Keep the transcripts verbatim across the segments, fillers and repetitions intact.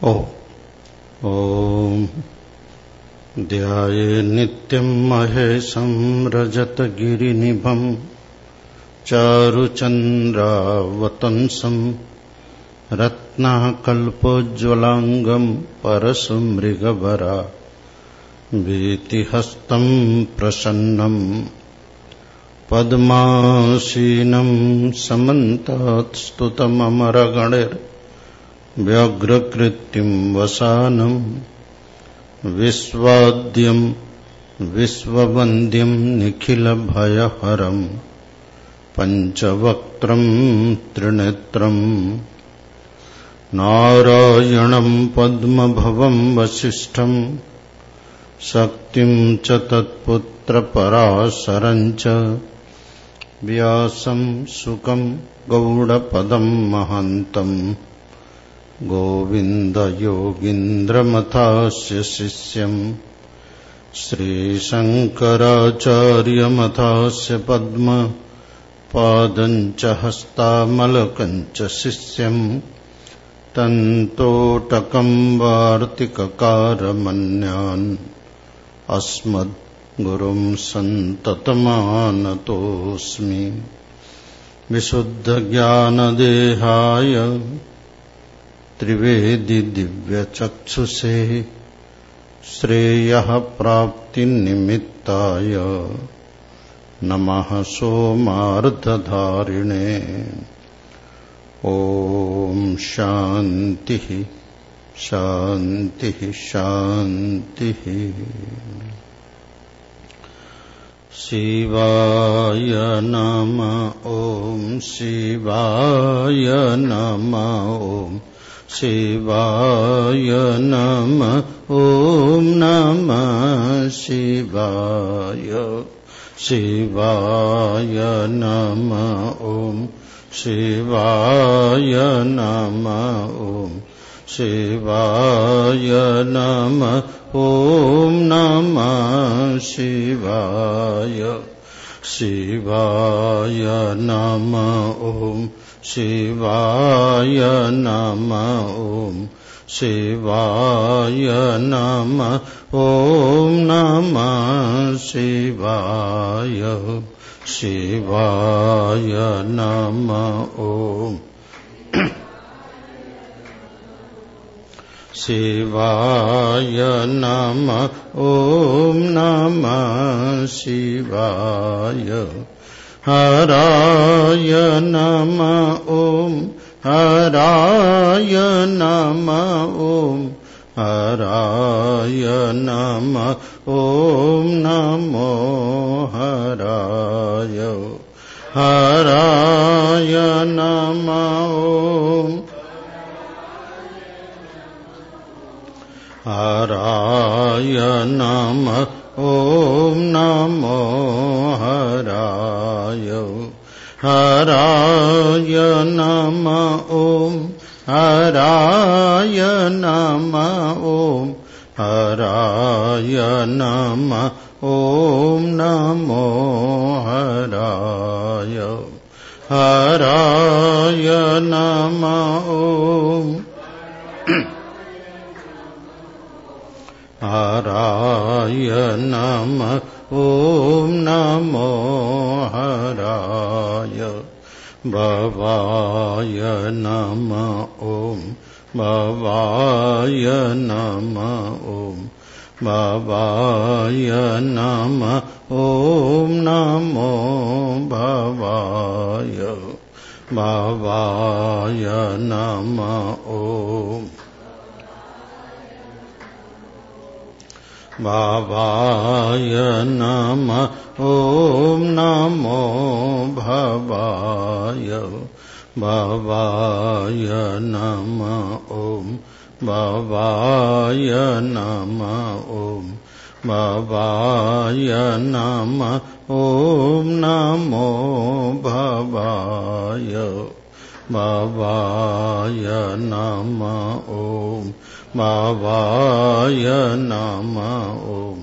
ॐ ध्याये नित्यं महेशं रजतगिरिनिभं चारुचन्द्रावतंसं रत्नाकल्पोज्ज्वलाङ्गं परशुमृगवरा भीतिहस्तं प्रसन्नं पद्मासीनं समन्तात् स्तुतममरगणैर् व्यग्रकृत्तिं वसानं विश्वाद्यं विश्ववन्द्यं निखिलभयहरं पञ्चवक्त्रं त्रिनेत्रं नारायणं पद्मभवं वसिष्ठं शक्तिं च तत्पुत्रपराशरं च व्यासं शुकं गौडपदं महान्तं गोविन्दयोगीन्द्रमथास्य शिष्यं श्रीशङ्कराचार्यमथास्य पद्मपादं च हस्तामलकं च शिष्यं तन्तोटकं वार्तिककारमन्यान् अस्मद्गुरुं सन्ततमानतोऽस्मि। विशुद्धज्ञानदेहाय त्रिवेदी दिव्यचक्षुषे श्रेयः प्राप्तिनिमित्ताय नमः सोमार्धधारिणे। ॐ शान्तिः शान्तिः शान्तिः। शिवाय नमः। ॐ शिवाय नमः। ॐ शिवाय नमः। ॐ नमः शिवाय। शिवाय नमः। ॐ शिवाय नमः। ॐ शिवाय नमः। ॐ नमः शिवाय। शिवाय नमः। ॐ शिवाय नमः। ॐ शिवाय नमः। ॐ नमः शिवाय। शिवाय नमः। ॐ शिवाय नमः। ॐ नमः शिवाय। हराय नमः। ॐ हराय नमः। ॐ हराय नमः। ॐ नमो हराय। हराय नमः। ॐ हराय नमः। ॐ नमो हराय। हराय नमः। ॐ हराय नमः। ॐ हराय नमः। ॐ नमो हराय। हराय नमः। ॐ हराय नमः। ॐ नमो हराय। भवाय नमः। ॐ भवाय नमः। ॐ भवाय नमः। ॐ नमो भवाय। भवाय नमः। ॐ भवाय नमः। ॐ नमो भवाय। भवाय नमः। ॐ भवाय नमः। ॐ भवाय नमः। ॐ नमो भवाय। भवाय नमः। ॐ भवाय नमः। ॐ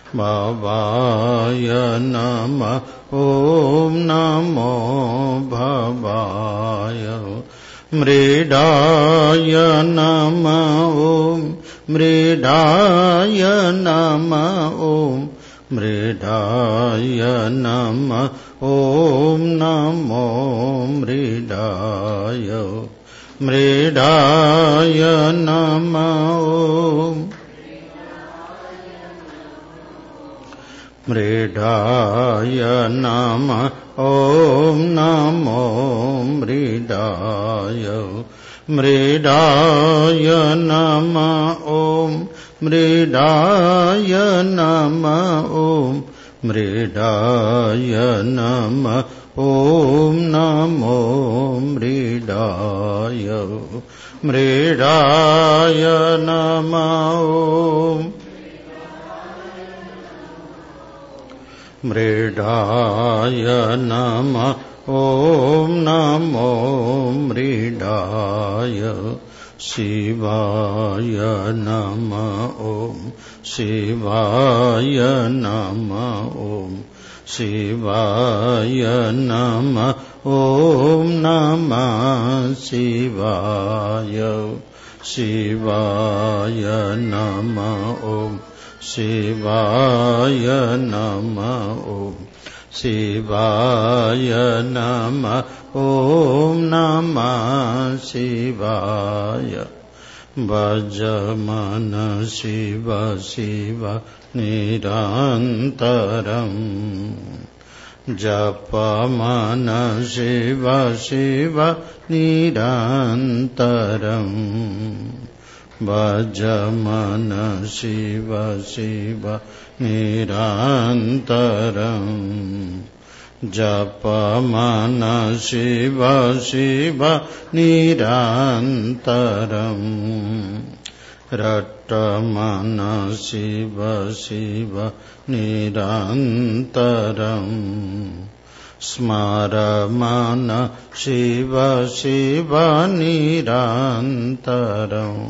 भवाय नमः। ॐ नमो भवाय। मृडाय नमः ॐ मृडाय नमः ॐ मृडाय नमः ॐ नमो मृडाय मृडाय नमः ॐ मृडाय नमः ॐ नमो मृडाय मृडाय नमः ॐ मृडाय नमः ॐ मृडाय नमः ॐ नमो मृडाय मृडाय नमः ॐ मृडाय नमः ॐ नमो मृडाय शिवाय नमः ॐ शिवाय नमः ॐ शिवाय नमः ॐ नमः शिवाय शिवाय नमः ॐ शिवाय नमः ॐ शिवाय नमः ॐ नमः शिवाय भजमन शिव शिव निरन्तरम् जपमन शिव शिव निरन्तरम् भजमन शिव शिव निरन्तरम् जपमन शिव शिव निरन्तरम् रटमन शिव शिव निरन्तरम् स्मरमन शिव शिव निरन्तरम्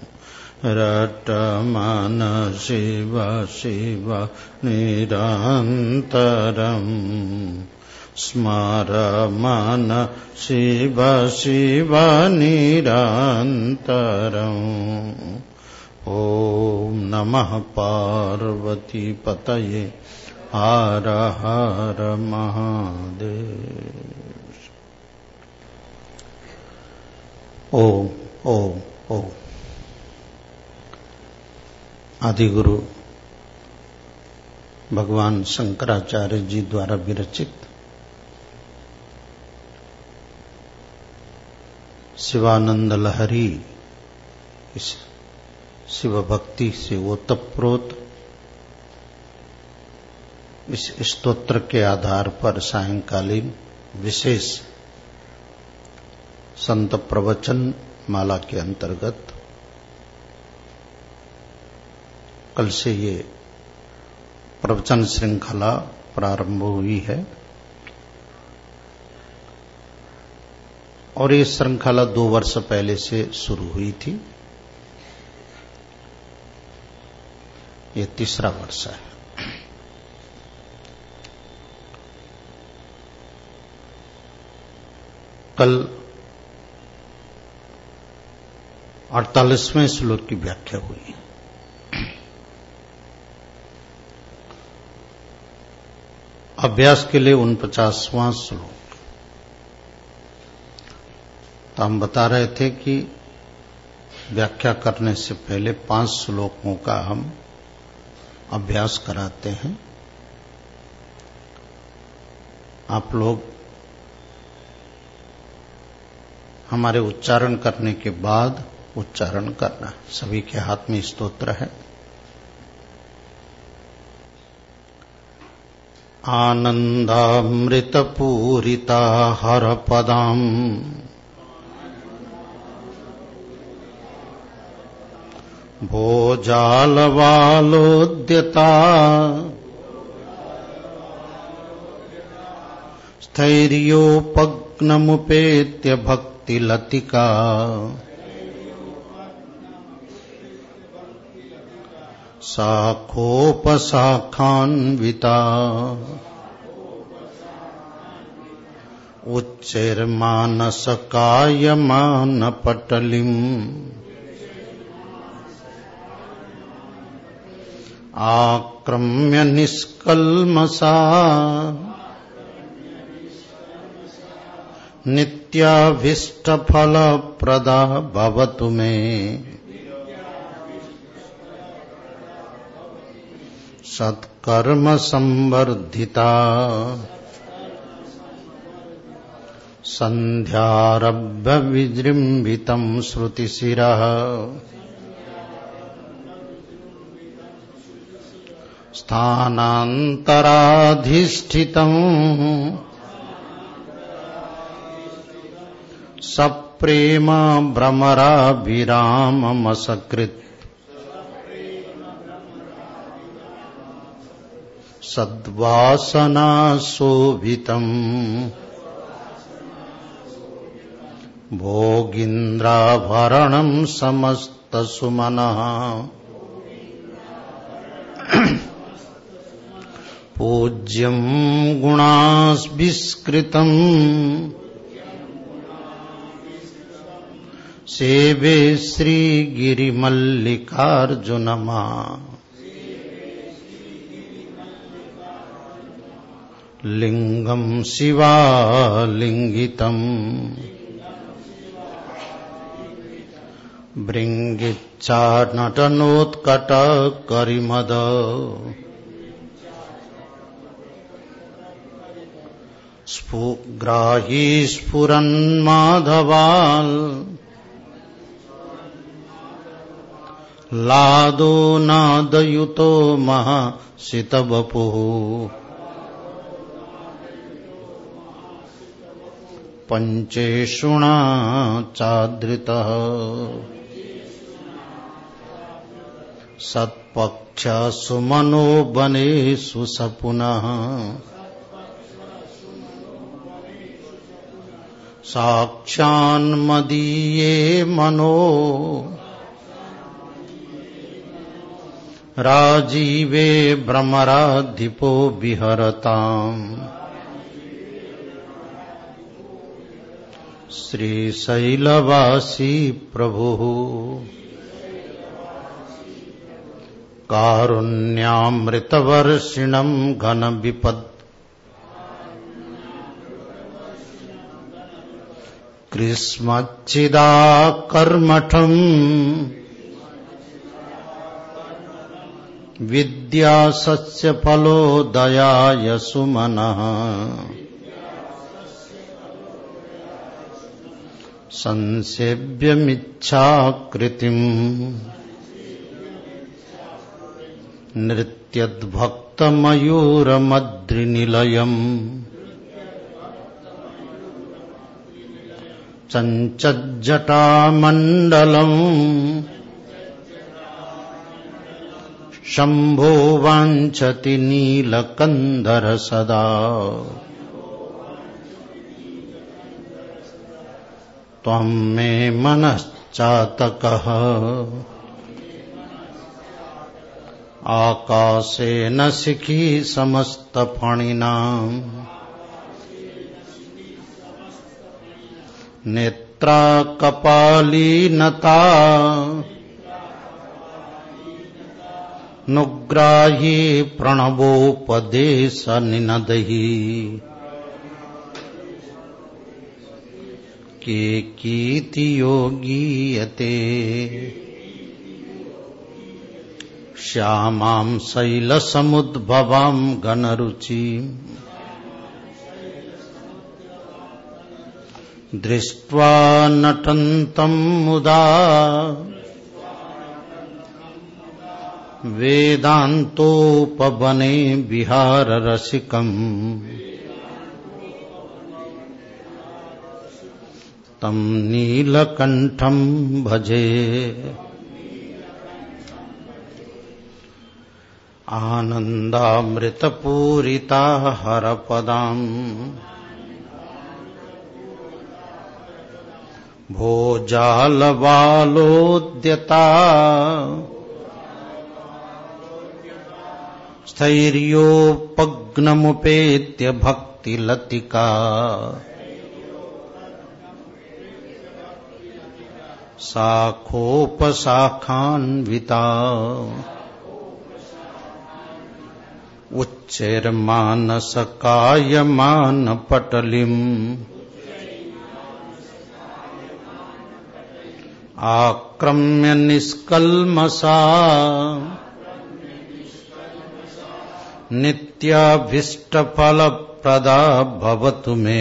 रटमन शिव शिव निरन्तरम् स्मरमन शिव शिव निरन्तरम् ॐ नमः पार्वती पतये हर हर महादेव। ओम ओम ओम। आदिगुरु भगवान शंकराचार्य जी द्वारा विरचित शिवानंद लहरी इस शिव भक्ति से ओतप्रोत इस स्तोत्र के आधार पर सायंकालीन विशेष संत प्रवचन माला के अंतर्गत कल से ये प्रवचन श्रृंखला प्रारंभ हुई है और ये श्रृंखला दो वर्ष पहले से शुरू हुई थी। ये तीसरा वर्ष है। कल अड़तालीसवें श्लोक की व्याख्या हुई। अभ्यास के लिए उनपचासवां श्लोक। तो हम बता रहे थे कि व्याख्या करने से पहले पांच श्लोकों का हम अभ्यास कराते हैं। आप लोग हमारे उच्चारण करने के बाद उच्चारण करना। सभी के हाथ में स्तोत्र है। आनंदामृतपूरिता हरपदाम् भोजालवालोद्यता स्थैर्योपग्नमुपेत्य भक्तिलतिका शाखोपशाखान्विता उच्चैर्मानसकायमानपटलिम् आक्रम्य निष्कल्मषा नित्याभीष्टफलप्रदा भवतु मे सत्कर्म संवर्धिता संध्यारभ्य विजृंभितं श्रुतिशिरः स्थानान्तराधिष्ठितं सप्रेम भ्रमराभिराममसकृत् सद्वासनाशोभितम् भोगीन्द्राभरणं समस्तसुमनः पूज्यं गुणास्विष्कृतम् सेवे श्रीगिरिमल्लिकार्जुनमा लिंगं शिवालिंगितम् भृङ्गिच्चानटनोत्कटकरिमद स्फुग्राही स्फुरन्माधवाल् लादो नादयुतो महासितवपुः पंचेषुणा चादृतः सत्पक्ष सुमनो बनेषु सपुनः साक्षान्मदीये मनो राजीवे भ्रमराधिपो विहरताम् श्रीशैलवासी प्रभुः कारुण्यामृतवर्षिणं घनविपद् कृष्मच्चिदाकर्मठम् विद्यासस्यफलोदयाय सुमनः संसेव्यमिच्छाकृतिम् नृत्यद्भक्तमयूरमद्रिनिलयम् चञ्चज्जटामण्डलम् शम्भो वाञ्छति नीलकन्धर सदा त्वं मे मनश्चातकः आकाशेन शिखी समस्तफणिनाम् नेत्रा कपालीनता नुग्राही प्रणवोपदेशनिनदैः के कीति योगीयते श्यामां शैलसमुद्भवां घनरुचिं दृष्ट्वा नटन्तं मुदा वेदान्तोपवने विहाररसिकम् तं नीलकण्ठं भजे आनन्दामृतपूरिता हरपदाम् भोजालवालोद्यता स्थैर्योपग्नमुपेत्य भक्तिलतिका शाखोपशाखान्विता उच्चैर्मानसकायमानपटलिम् आक्रम्य निष्कल्मषा नित्याभीष्टफलप्रदा भवतु मे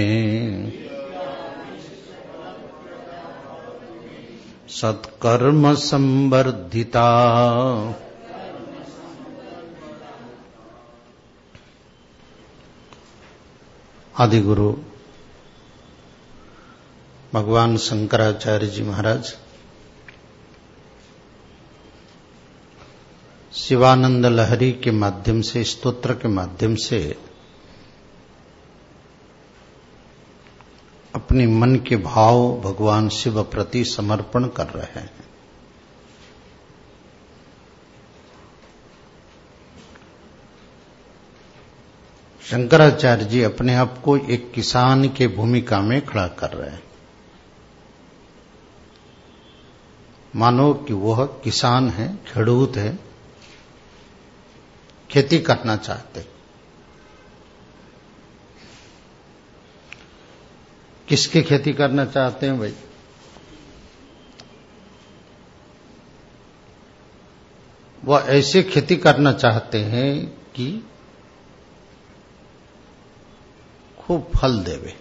सत्कर्म संवर्धिता। आदिगुरु भगवान शंकराचार्य जी महाराज शिवानंद लहरी के माध्यम से, स्तोत्र के माध्यम से अपने मन के भाव भगवान शिव प्रति समर्पण कर रहे हैं। शंकराचार्य जी अपने आप को एक किसान के भूमिका में खड़ा कर रहे हैं। मानो कि वह किसान है, खेडूत है, खेती करना चाहते। किसकी खेती करना चाहते हैं भाई? वह ऐसे खेती करना चाहते हैं कि खूब फल देवे।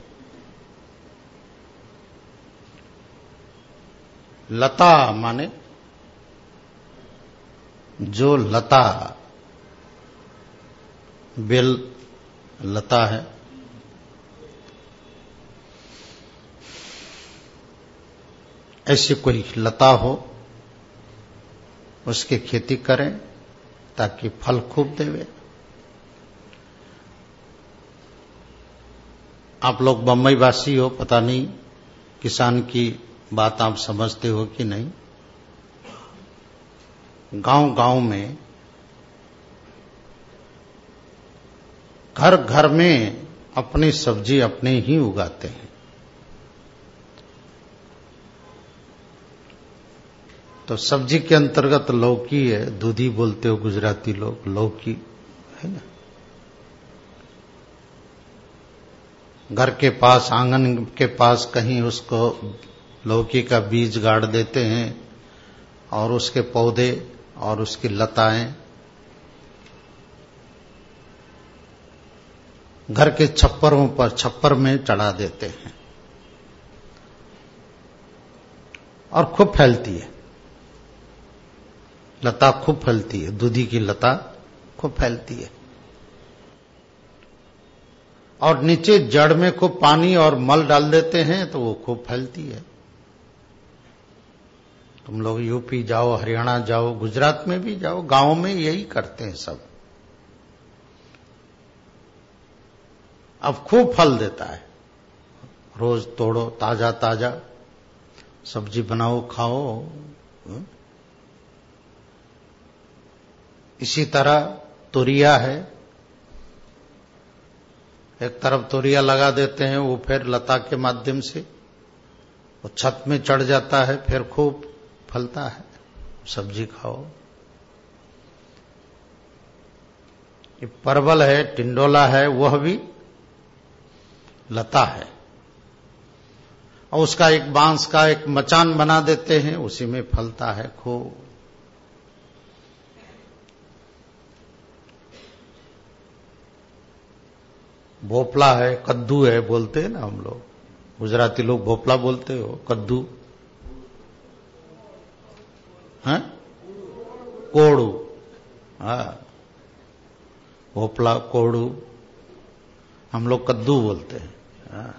लता माने जो लता, बेल लता है, ऐसी कोई लता हो उसकी खेती करें ताकि फल खूब देवे। आप लोग बम्बई वासी हो, पता नहीं किसान की बात आप समझते हो कि नहीं। गांव गांव में, घर घर में अपनी सब्जी अपने ही उगाते हैं। तो सब्जी के अंतर्गत लौकी है, दूधी बोलते हो गुजराती लोग, लौकी है ना। घर के पास, आंगन के पास कहीं उसको लौकी का बीज गाड़ देते हैं और उसके पौधे और उसकी लताएं घर के छप्परों पर, छप्पर में चढ़ा देते हैं और खूब फैलती है। लता खूब फैलती है, दूधी की लता खूब फैलती है। और नीचे जड़ में खूब पानी और मल डाल देते हैं तो वो खूब फैलती है। तुम लोग यूपी जाओ, हरियाणा जाओ, गुजरात में भी जाओ, गांव में यही करते हैं सब। अब खूब फल देता है। रोज तोड़ो, ताजा ताजा सब्जी बनाओ, खाओ। इसी तरह तोरिया है, एक तरफ तोरिया लगा देते हैं, वो फिर लता के माध्यम से वो छत में चढ़ जाता है, फिर खूब फलता है, सब्जी खाओ। ये परवल है, टिंडोला है, वह भी लता है और उसका एक बांस का एक मचान बना देते हैं, उसी में फलता है खूब। भोपला है, कद्दू है बोलते हैं ना हम लोग, गुजराती लोग भोपला बोलते हो, कद्दू है, कोड़ू, हाँ, भोपला, कोड़ू, हम लोग कद्दू बोलते हैं। हाँ।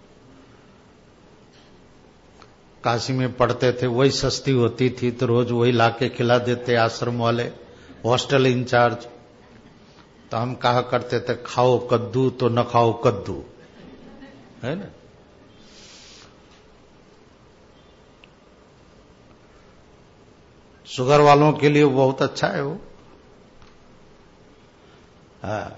काशी में पढ़ते थे, वही सस्ती होती थी तो रोज वही लाके खिला देते आश्रम वाले, हॉस्टल इंचार्ज। तो हम कहा करते थे, खाओ कद्दू तो न खाओ कद्दू, है ना। शुगर वालों के लिए बहुत अच्छा है वो। हाँ,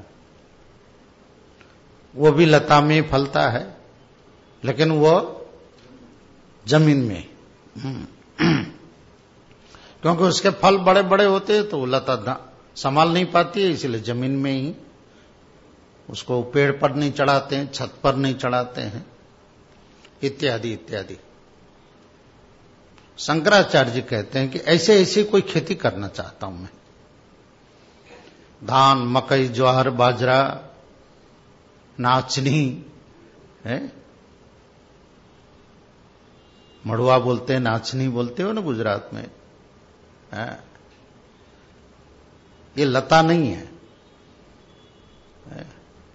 वो भी लता में फलता है, लेकिन वो जमीन में। क्योंकि उसके फल बड़े बड़े होते हैं तो वो लता संभाल नहीं पाती है, इसलिए जमीन में ही उसको पेड़ पर नहीं चढ़ाते हैं, छत पर नहीं चढ़ाते हैं, इत्यादि इत्यादि। शंकराचार्य जी कहते हैं कि ऐसे ऐसे कोई खेती करना चाहता हूं मैं। धान, मकई, ज्वार, बाजरा, नाचनी है, मड़ुआ बोलते हैं, नाचनी बोलते हो ना गुजरात में है? ये लता नहीं है, है?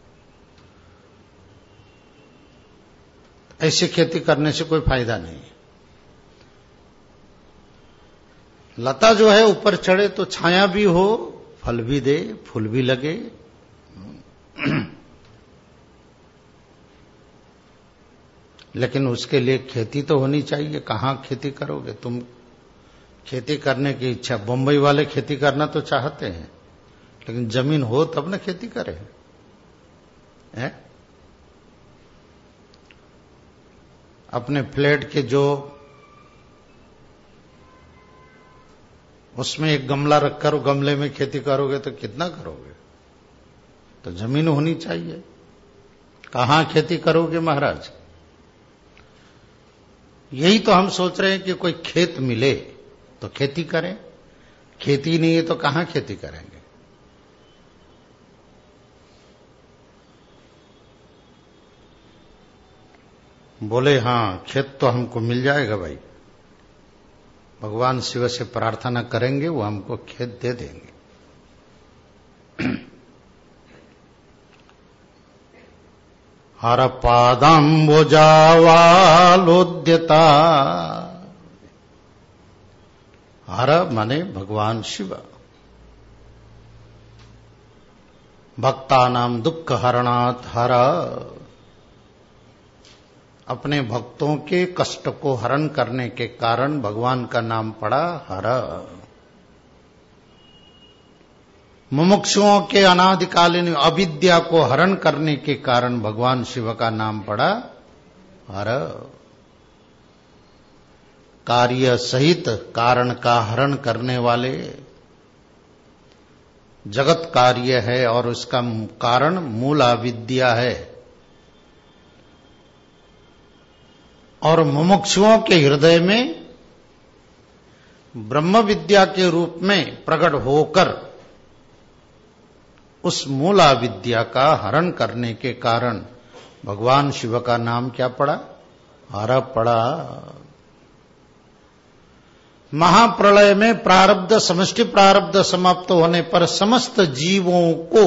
ऐसी खेती करने से कोई फायदा नहीं है। लता जो है ऊपर चढ़े तो छाया भी हो, फल भी दे, फूल भी लगे। लेकिन उसके लिए खेती तो होनी चाहिए। कहां खेती करोगे तुम? खेती करने की इच्छा, बंबई वाले खेती करना तो चाहते हैं, लेकिन जमीन हो तब ना खेती करें, है? अपने फ्लैट के जो उसमें एक गमला रखकर गमले में खेती करोगे तो कितना करोगे? तो जमीन होनी चाहिए। कहां खेती करोगे महाराज? यही तो हम सोच रहे हैं कि कोई खेत मिले तो खेती करें। खेती नहीं है तो कहां खेती करेंगे? बोले हां, खेत तो हमको मिल जाएगा भाई, भगवान शिव से प्रार्थना करेंगे, वो हमको खेत दे देंगे। हर पादाम्बुजावालोद्यता, हर माने भगवान शिव, भक्तानाम दुख हरणात् हर, अपने भक्तों के कष्ट को हरण करने के कारण भगवान का नाम पड़ा हर। मुमुक्षुओं के अनादिकालीन अविद्या को हरण करने के कारण भगवान शिव का नाम पड़ा हर। कार्य सहित कारण का हरण करने वाले, जगत कार्य है और उसका कारण मूल अविद्या है, और मुमुक्षुओं के हृदय में ब्रह्म विद्या के रूप में प्रकट होकर उस मूला विद्या का हरण करने के कारण भगवान शिव का नाम क्या पड़ा? हर पड़ा। महाप्रलय में प्रारब्ध, समष्टि प्रारब्ध समाप्त होने पर समस्त जीवों को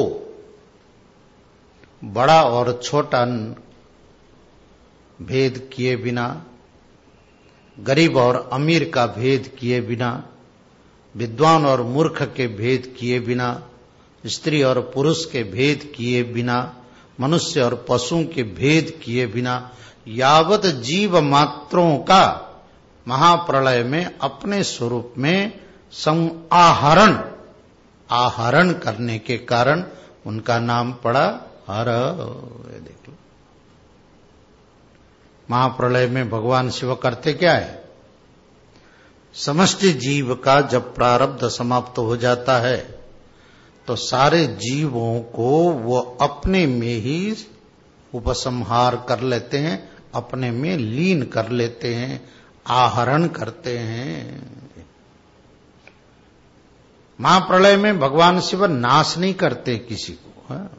बड़ा और छोटा भेद किए बिना, गरीब और अमीर का भेद किए बिना, विद्वान और मूर्ख के भेद किए बिना, स्त्री और पुरुष के भेद किए बिना, मनुष्य और पशुओं के भेद किए बिना, यावत जीव मात्रों का महाप्रलय में अपने स्वरूप में समाहरण आहरण करने के कारण उनका नाम पड़ा हर। देख लो, महाप्रलय में भगवान शिव करते क्या है? समष्टि जीव का जब प्रारब्ध समाप्त हो जाता है तो सारे जीवों को वो अपने में ही उपसंहार कर लेते हैं, अपने में लीन कर लेते हैं, आहरण करते हैं। महाप्रलय में भगवान शिव नाश नहीं करते किसी को। है?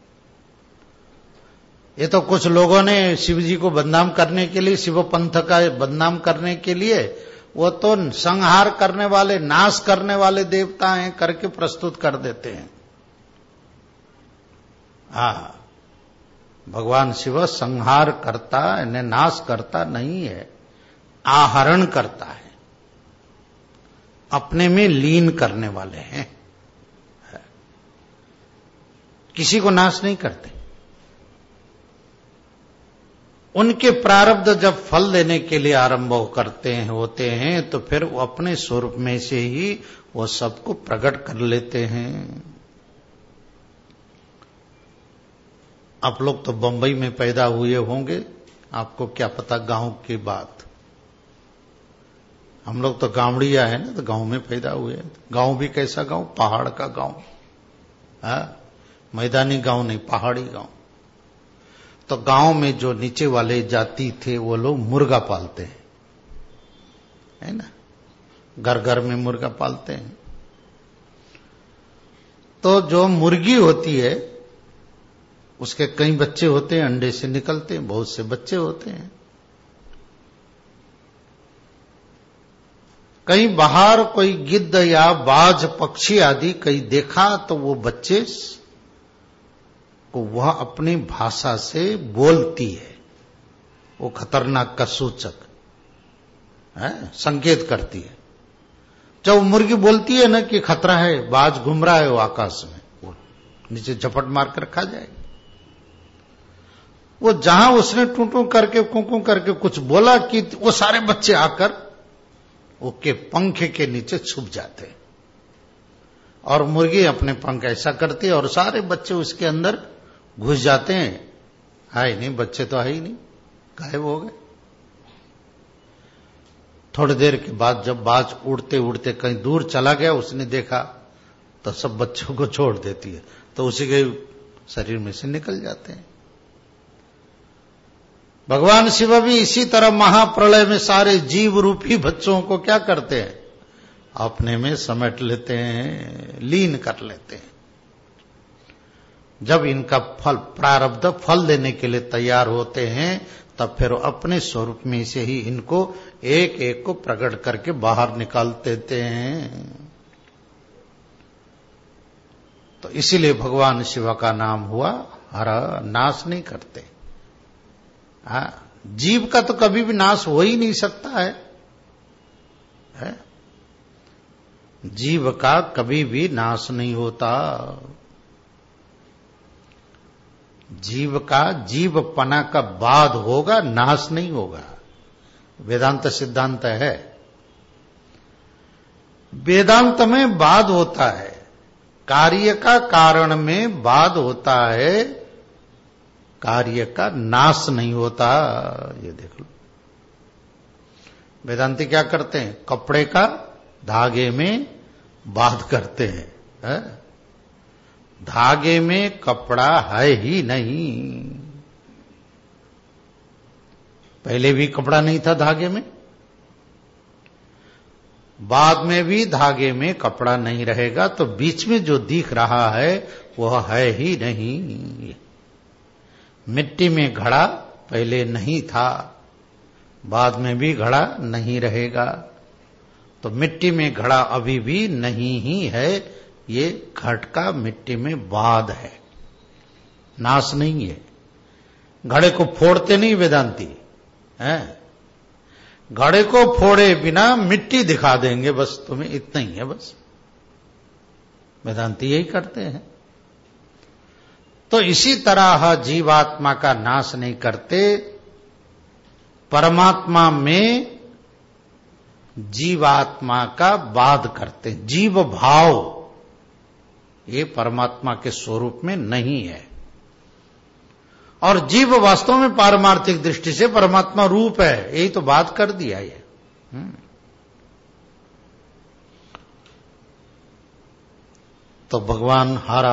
ये तो कुछ लोगों ने शिव जी को बदनाम करने के लिए, शिव पंथ का बदनाम करने के लिए, वो तो संहार करने वाले, नाश करने वाले देवता हैं करके प्रस्तुत कर देते हैं। हाँ, भगवान शिव संहार करता, इन्हें नाश करता नहीं है, आहरण करता है, अपने में लीन करने वाले हैं, किसी को नाश नहीं करते। उनके प्रारब्ध जब फल देने के लिए आरंभ करते हैं होते हैं तो फिर वो अपने स्वरूप में से ही वो सबको प्रकट कर लेते हैं। आप लोग तो बंबई में पैदा हुए होंगे, आपको क्या पता गांव की बात। हम लोग तो गांवड़िया है ना, तो गांव में पैदा हुए। गांव भी कैसा गांव? पहाड़ का गांव, मैदानी गांव नहीं, पहाड़ी गांव। तो गांव में जो नीचे वाले जाति थे वो लोग मुर्गा पालते हैं, है ना, घर घर में मुर्गा पालते हैं। तो जो मुर्गी होती है उसके कई बच्चे होते हैं, अंडे से निकलते हैं, बहुत से बच्चे होते हैं। कहीं बाहर कोई गिद्ध या बाज पक्षी आदि कहीं देखा तो वो बच्चे को वह अपनी भाषा से बोलती है, वो खतरनाक का सूचक है, संकेत करती है। जब मुर्गी बोलती है ना कि खतरा है, बाज घूम रहा है वो आकाश में, वो नीचे झपट मार कर खा जाएगी। वो जहां उसने टूटू करके कुकू करके कुछ बोला कि वो सारे बच्चे आकर उसके पंखे के नीचे छुप जाते हैं, और मुर्गी अपने पंख ऐसा करती है और सारे बच्चे उसके अंदर घुस जाते हैं। है नहीं, बच्चे तो है ही नहीं, गायब हो गए। थोड़ी देर के बाद जब बाज उड़ते उड़ते कहीं दूर चला गया, उसने देखा तो सब बच्चों को छोड़ देती है, तो उसी के शरीर में से निकल जाते हैं। भगवान शिव भी इसी तरह महाप्रलय में सारे जीव रूपी बच्चों को क्या करते हैं? अपने में समेट लेते हैं, लीन कर लेते हैं। जब इनका फल प्रारब्ध फल देने के लिए तैयार होते हैं, तब फिर अपने स्वरूप में से ही इनको एक एक को प्रकट करके बाहर निकाल देते हैं। तो इसीलिए भगवान शिव का नाम हुआ हर, नाश नहीं करते। हाँ, जीव का तो कभी भी नाश हो ही नहीं सकता है, है? जीव का कभी भी नाश नहीं होता। जीव का जीवपना का बाद होगा, नाश नहीं होगा। वेदांत सिद्धांत है। वेदांत में बाद होता है, कार्य का कारण में बाद होता है, कार्य का नाश नहीं होता। ये देख लो, वेदांती क्या करते हैं? कपड़े का धागे में बाध करते हैं, है? धागे में कपड़ा है ही नहीं। पहले भी कपड़ा नहीं था धागे में, बाद में भी धागे में कपड़ा नहीं रहेगा, तो बीच में जो दिख रहा है वह है ही नहीं। मिट्टी में घड़ा पहले नहीं था, बाद में भी घड़ा नहीं रहेगा, तो मिट्टी में घड़ा अभी भी नहीं ही है। ये घट का मिट्टी में बाद है, नाश नहीं है। घड़े को फोड़ते नहीं वेदांती, हैं? घड़े को फोड़े बिना मिट्टी दिखा देंगे, बस तुम्हें इतना ही है, बस वेदांती यही करते हैं। तो इसी तरह जीवात्मा का नाश नहीं करते, परमात्मा में जीवात्मा का बाध करते। जीव भाव ये परमात्मा के स्वरूप में नहीं है, और जीव वास्तव में पारमार्थिक दृष्टि से परमात्मा रूप है, यही तो बात कर दिया ये। तो भगवान हरा,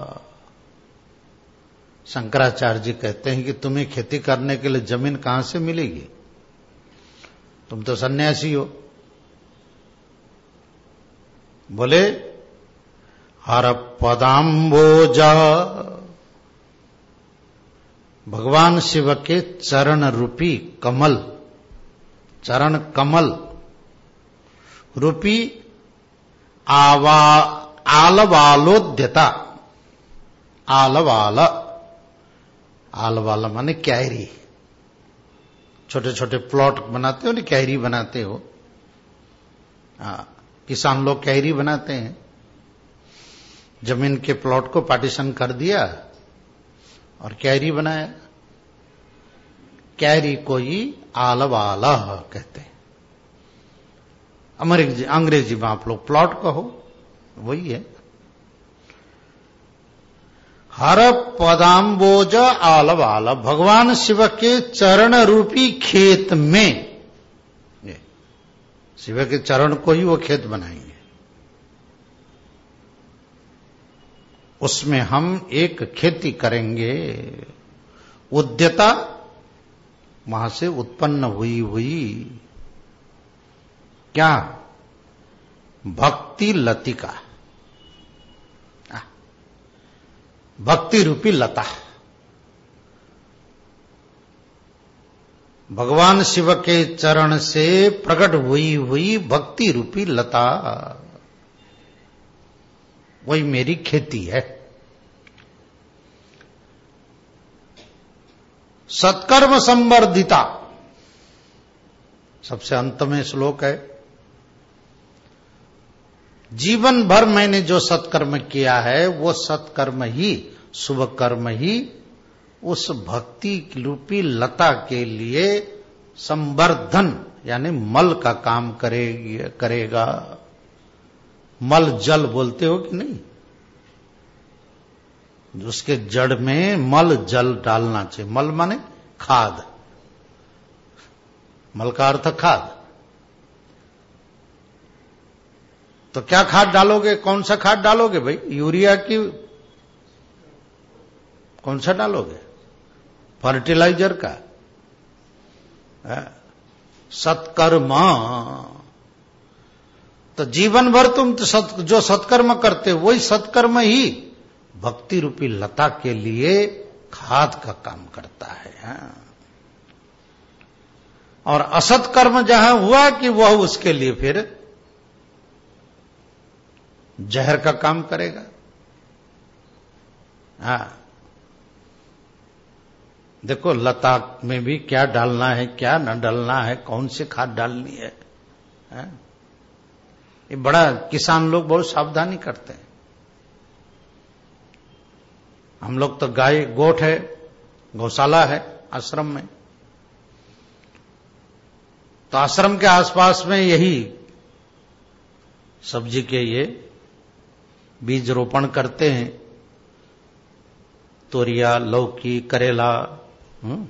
शंकराचार्य जी कहते हैं कि तुम्हें खेती करने के लिए जमीन कहां से मिलेगी? तुम तो सन्यासी हो। बोले हर पदाम्बोजा, भगवान शिव के चरण रूपी कमल, चरण कमल रूपी आवा आलवालोद्यता, आलवाल, आलवाल माने क्यारी, छोटे छोटे प्लॉट बनाते हो ना, क्यारी बनाते हो। हाँ, किसान लोग क्यारी बनाते हैं। जमीन के प्लॉट को पार्टीशन कर दिया और क्यारी बनाया। क्यारी को ही आलवाला कहते हैं। अंग्रेजी अंग्रेजी में आप लोग प्लॉट कहो, वही है। हर पदाम्बोज आलवाला, भगवान शिव के चरण रूपी खेत में शिव के चरण को ही वो खेत बनाएंगे। उसमें हम एक खेती करेंगे। उद्यता वहां से उत्पन्न हुई हुई क्या? भक्ति लतिका, भक्ति रूपी लता। भगवान शिव के चरण से प्रकट हुई हुई भक्ति रूपी लता, वही मेरी खेती है। सत्कर्म संवर्धिता, सबसे अंत में श्लोक है। जीवन भर मैंने जो सत्कर्म किया है वो सत्कर्म ही, शुभ कर्म ही उस भक्ति रूपी लता के लिए संवर्धन यानी मल का काम करेगी करेगा। मल जल बोलते हो कि नहीं? उसके जड़ में मल जल डालना चाहिए। मल माने खाद, मल का अर्थ खाद। तो क्या खाद डालोगे? कौन सा खाद डालोगे भाई? यूरिया की कौन सा डालोगे? फर्टिलाइजर का। सत्कर्म, तो जीवन भर तुम तो सत, जो सत्कर्म करते हो वही सत्कर्म ही भक्ति रूपी लता के लिए खाद का काम करता है। और असत्कर्म जहां हुआ कि वह उसके लिए फिर जहर का काम करेगा। हाँ, देखो लता में भी क्या डालना है क्या न डालना है, कौन सी खाद डालनी है, है? ये बड़ा किसान लोग बहुत सावधानी करते हैं। हम लोग तो गाय गोठ है, गौशाला है आश्रम में, तो आश्रम के आसपास में यही सब्जी के ये बीज रोपण करते हैं। तोरिया, लौकी, करेला। हम्म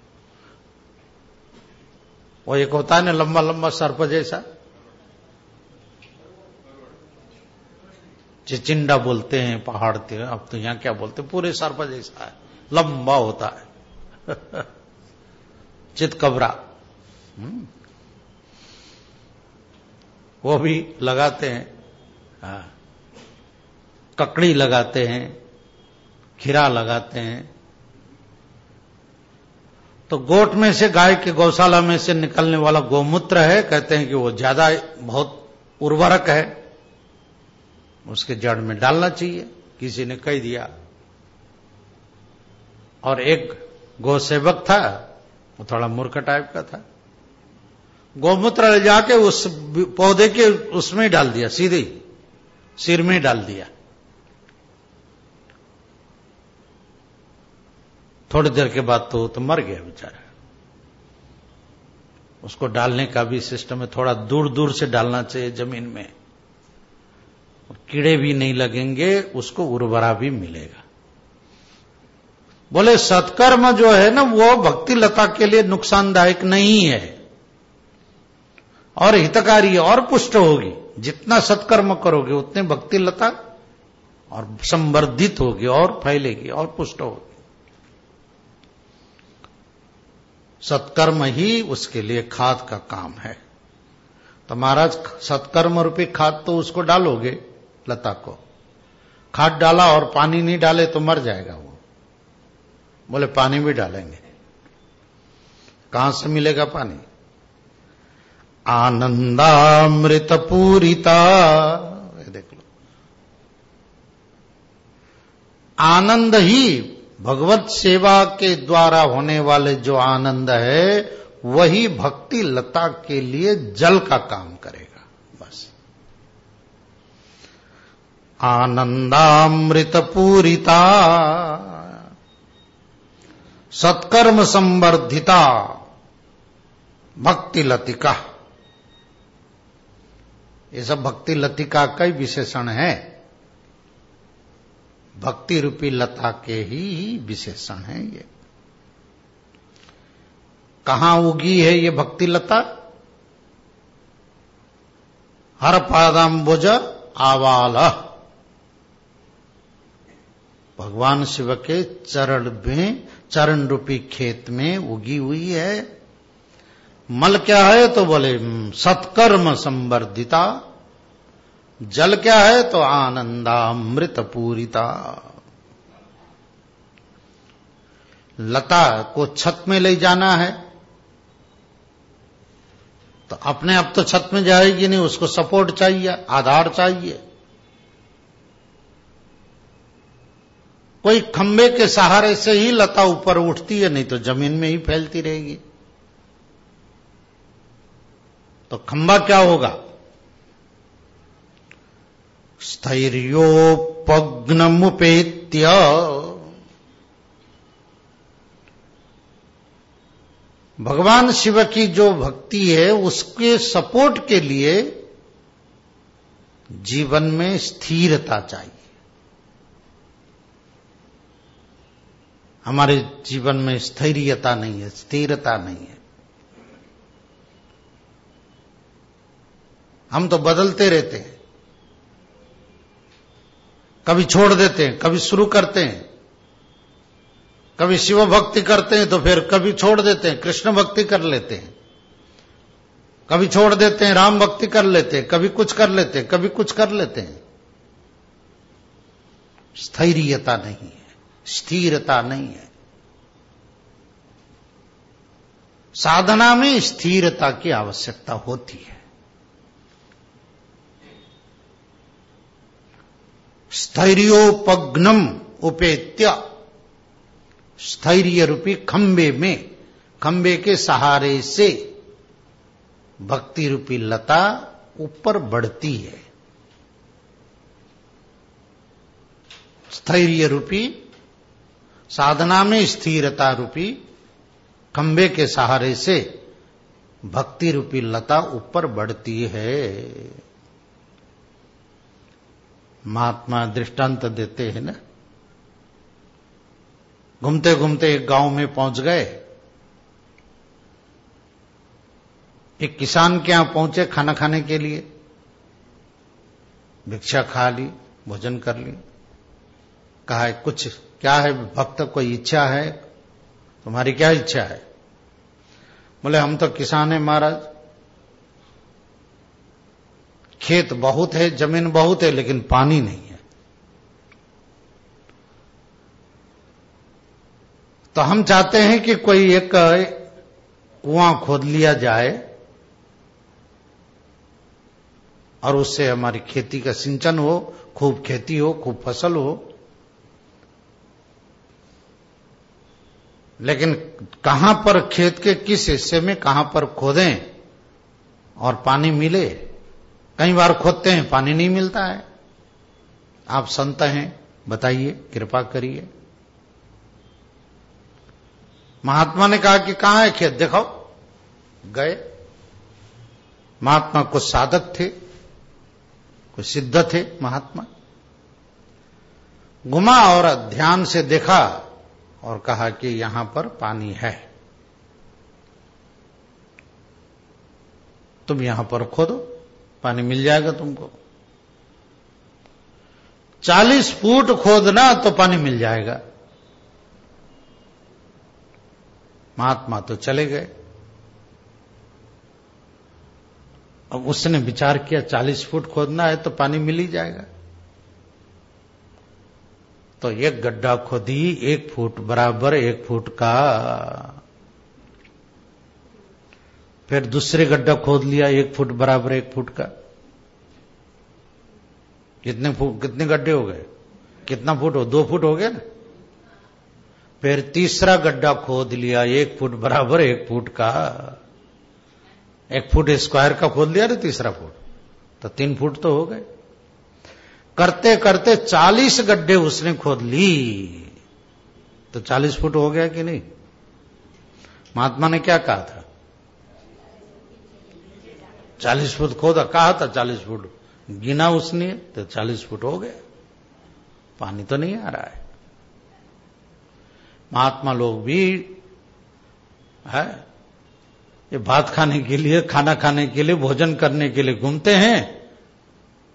वो एक होता है ना लंबा लंबा सर्प जैसा, चिचिंडा बोलते हैं पहाड़ पे, अब तो यहां क्या बोलते हैं, पूरे सर्प जैसा है, लंबा होता है। चितकबरा, वो भी लगाते हैं। हाँ, ककड़ी लगाते हैं, खीरा लगाते हैं। तो गोट में से, गाय के गौशाला में से निकलने वाला गोमूत्र है, कहते हैं कि वो ज्यादा बहुत उर्वरक है, उसके जड़ में डालना चाहिए, किसी ने कह दिया। और एक गौ सेवक था, वो थोड़ा मूर्ख टाइप का था, गोमूत्र ले जाके उस पौधे के उसमें डाल दिया, सीधे सिर में डाल दिया। थोड़ी देर के बाद तो तो मर गया बेचारा। उसको डालने का भी सिस्टम है, थोड़ा दूर दूर से डालना चाहिए जमीन में, कीड़े भी नहीं लगेंगे, उसको उर्वरा भी मिलेगा। बोले सत्कर्म जो है ना वो भक्ति लता के लिए नुकसानदायक नहीं है और हितकारी है और पुष्ट होगी। जितना सत्कर्म करोगे उतने भक्ति लता और संवर्धित होगी और फैलेगी और पुष्ट होगी। सत्कर्म ही उसके लिए खाद का काम है। तो महाराज सत्कर्म रूपी खाद तो उसको डालोगे, लता को। खाद डाला और पानी नहीं डाले तो मर जाएगा वो। बोले पानी भी डालेंगे। कहां से मिलेगा पानी? आनंदामृत पूरिता, देख लो, आनंद ही भगवत सेवा के द्वारा होने वाले जो आनंद है वही भक्ति लता के लिए जल का काम करेगा। बस आनंदामृत पूरिता सत्कर्म संवर्धिता भक्ति लतिका, ये सब भक्ति लतिका का ही विशेषण है। भक्ति रूपी लता के ही विशेषण है ये। कहां उगी है ये भक्ति लता? हर पादाम्बुज आवाल, भगवान शिव के चरण में, चरण रूपी खेत में उगी हुई है। मल क्या है तो बोले सत्कर्म संवर्धिता, जल क्या है तो आनंदामृत पूरिता। लता को छत में ले जाना है तो अपने आप तो छत में जाएगी नहीं, उसको सपोर्ट चाहिए, आधार चाहिए। कोई खंबे के सहारे से ही लता ऊपर उठती है, नहीं तो जमीन में ही फैलती रहेगी। तो खंबा क्या होगा? स्थैर्योपग्नमुपेत्य, भगवान शिव की जो भक्ति है उसके सपोर्ट के लिए जीवन में स्थिरता चाहिए। हमारे जीवन में स्थैर्यता नहीं है, स्थिरता नहीं है। हम तो बदलते रहते हैं, कभी छोड़ देते हैं, कभी शुरू करते हैं, कभी शिव भक्ति करते हैं तो फिर कभी छोड़ देते हैं, कृष्ण भक्ति कर लेते हैं, कभी छोड़ देते हैं, राम भक्ति कर लेते हैं, कभी कुछ कर लेते हैं, कभी कुछ कर लेते हैं। स्थैर्यता नहीं है, स्थिरता नहीं है। साधना में स्थिरता की आवश्यकता होती है। स्थैर्योपग्नम उपेत्य, स्थैर्य रूपी खंबे में, खंबे के सहारे से भक्ति रूपी लता ऊपर बढ़ती है। स्थैर्य रूपी, साधना में स्थिरता रूपी खंबे के सहारे से भक्ति रूपी लता ऊपर बढ़ती है। महात्मा दृष्टांत देते हैं ना, घूमते घूमते एक गांव में पहुंच गए। एक किसान के यहां पहुंचे खाना खाने के लिए, भिक्षा खा ली, भोजन कर ली। कहा कुछ क्या है भक्त, कोई इच्छा है? तुम्हारी क्या इच्छा है? बोले हम तो किसान हैं महाराज, खेत बहुत है, जमीन बहुत है, लेकिन पानी नहीं है। तो हम चाहते हैं कि कोई एक कुआं खोद लिया जाए और उससे हमारी खेती का सिंचन हो, खूब खेती हो, खूब फसल हो। लेकिन कहां पर, खेत के किस हिस्से में कहां पर खोदें और पानी मिले? कई बार खोदते हैं, पानी नहीं मिलता है। आप संत हैं, बताइए, कृपा करिए। महात्मा ने कहा कि कहां है खेत, दिखाओ। गए। महात्मा कुछ साधक थे, कुछ सिद्ध थे महात्मा। घुमा और ध्यान से देखा और कहा कि यहां पर पानी है, तुम यहां पर खोदो, पानी मिल जाएगा तुमको। चालीस फुट खोदना तो पानी मिल जाएगा। महात्मा तो चले गए। अब उसने विचार किया चालीस फुट खोदना है तो पानी मिल ही जाएगा। तो एक गड्ढा खोदी, एक फुट बराबर एक फुट का। फिर दूसरे गड्ढा खोद लिया, एक फुट बराबर एक फुट का। कितने फुट, कितने गड्ढे हो गए? कितना फुट हो? दो फुट हो गए ना। फिर तीसरा गड्ढा खोद लिया, एक फुट बराबर एक फुट का। एक फुट स्क्वायर का खोद लिया ना, तीसरा फुट, तो तीन फुट तो हो गए। करते करते चालीस गड्ढे उसने खोद ली, तो चालीस फुट हो गया कि नहीं? महात्मा ने क्या कहा था? चालीस फुट खोदा, कहा था चालीस फुट, गिना उसने तो चालीस फुट हो गया। पानी तो नहीं आ रहा है। महात्मा लोग भी है, ये भात खाने के लिए, खाना खाने के लिए, भोजन करने के लिए घूमते हैं,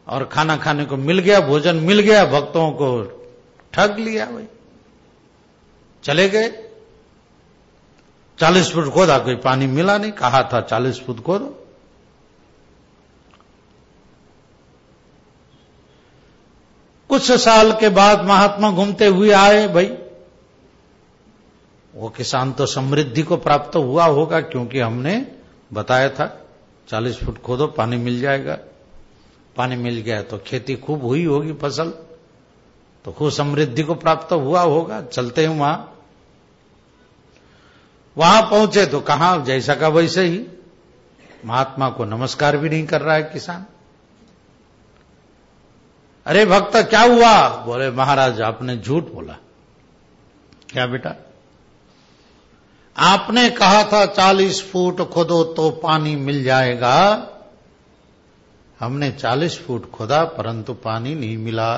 और खाना खाने को मिल गया, भोजन मिल गया, भक्तों को ठग लिया भाई, चले गए। चालीस फुट खोदा, कोई पानी मिला नहीं, कहा था चालीस फुट खोदो। कुछ साल के बाद महात्मा घूमते हुए आए भाई, वो किसान तो समृद्धि को प्राप्त हुआ होगा, क्योंकि हमने बताया था चालीस फुट खोदो पानी मिल जाएगा। पानी मिल गया तो खेती खूब हुई होगी, फसल तो खूब समृद्धि को प्राप्त हुआ होगा। चलते हैं वहां वहां पहुंचे तो कहा जैसा का वैसे ही, महात्मा को नमस्कार भी नहीं कर रहा है किसान। अरे भक्त क्या हुआ? बोले महाराज आपने झूठ बोला। क्या बेटा? आपने कहा था चालीस फुट खोदो तो पानी मिल जाएगा, हमने चालीस फुट खोदा परंतु पानी नहीं मिला।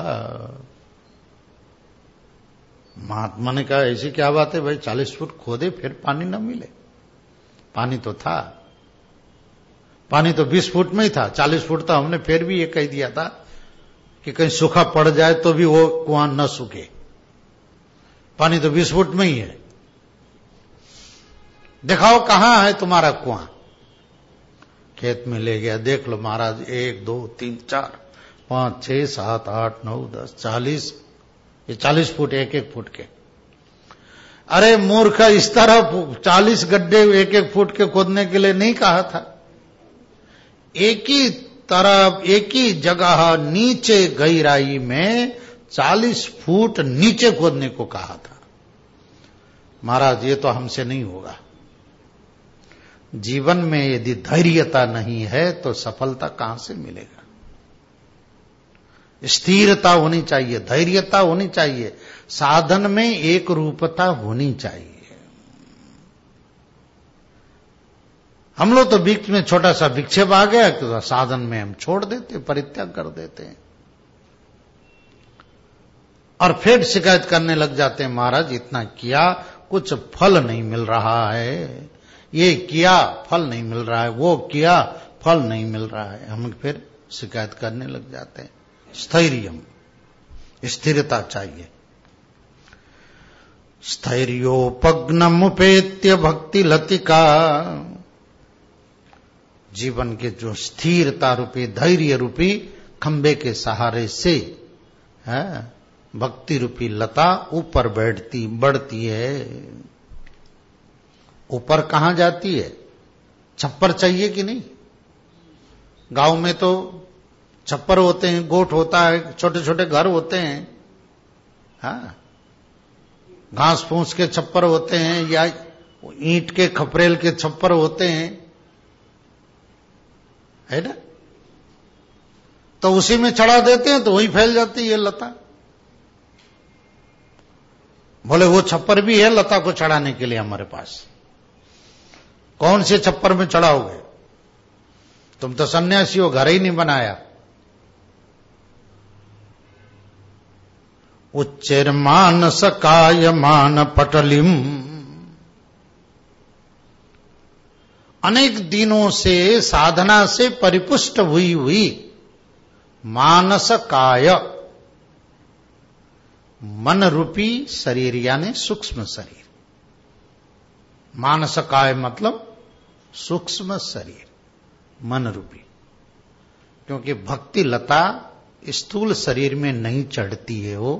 महात्मा ने कहा ऐसी क्या बात है भाई, चालीस फुट खोदे फिर पानी न मिले? पानी तो था, पानी तो बीस फुट में ही था, चालीस फुट तो हमने फिर भी ये कह दिया था कि कहीं सूखा पड़ जाए तो भी वो कुआं न सूखे, पानी तो बीस फुट में ही है, दिखाओ कहां है तुम्हारा कुआं। खेत में ले गया, देख लो महाराज, एक दो तीन चार पांच छह सात आठ नौ दस चालीस, ये चालीस फुट एक एक फुट के। अरे मूर्ख, इस तरह चालीस गड्ढे एक एक फुट के खोदने के लिए नहीं कहा था, एक ही तरफ एक ही जगह नीचे गहराई में चालीस फुट नीचे खोदने को कहा था। महाराज ये तो हमसे नहीं होगा। जीवन में यदि धैर्यता नहीं है तो सफलता कहां से मिलेगा? स्थिरता होनी चाहिए, धैर्यता होनी चाहिए, साधन में एक रूपता होनी चाहिए। हम लोग तो बीच में छोटा सा विक्षेप आ गया तो साधन में हम छोड़ देते, परित्याग कर देते हैं और फिर शिकायत करने लग जाते हैं, महाराज इतना किया कुछ फल नहीं मिल रहा है, ये किया फल नहीं मिल रहा है, वो किया फल नहीं मिल रहा है। हम फिर शिकायत करने लग जाते हैं। स्थैर्यम, स्थिरता चाहिए। स्थैर्योपग्नमुपेत्य भक्ति लतिका, जीवन के जो स्थिरता रूपी धैर्य रूपी खंबे के सहारे से है भक्ति रूपी लता ऊपर बैठती बढ़ती है। ऊपर कहां जाती है? छप्पर चाहिए कि नहीं? गांव में तो छप्पर होते हैं, गोठ होता है, छोटे छोटे घर होते हैं, हाँ, घास फूस के छप्पर होते हैं या ईंट के खपरेल के छप्पर होते हैं, है ना? तो उसी में चढ़ा देते हैं तो वही फैल जाती है लता। बोले वो छप्पर भी है लता को चढ़ाने के लिए हमारे पास, कौन से छप्पर में चढ़ाओगे? तुम तो सन्यासी हो, घर ही नहीं बनाया। उच्चैर्मान सकाय मान पटलिम, अनेक दिनों से साधना से परिपुष्ट हुई हुई मानस काय, मन रूपी शरीर यानी सूक्ष्म शरीर। मानस काय मतलब सूक्ष्म शरीर, मन रूपी, क्योंकि भक्ति लता स्थूल शरीर में नहीं चढ़ती है। वो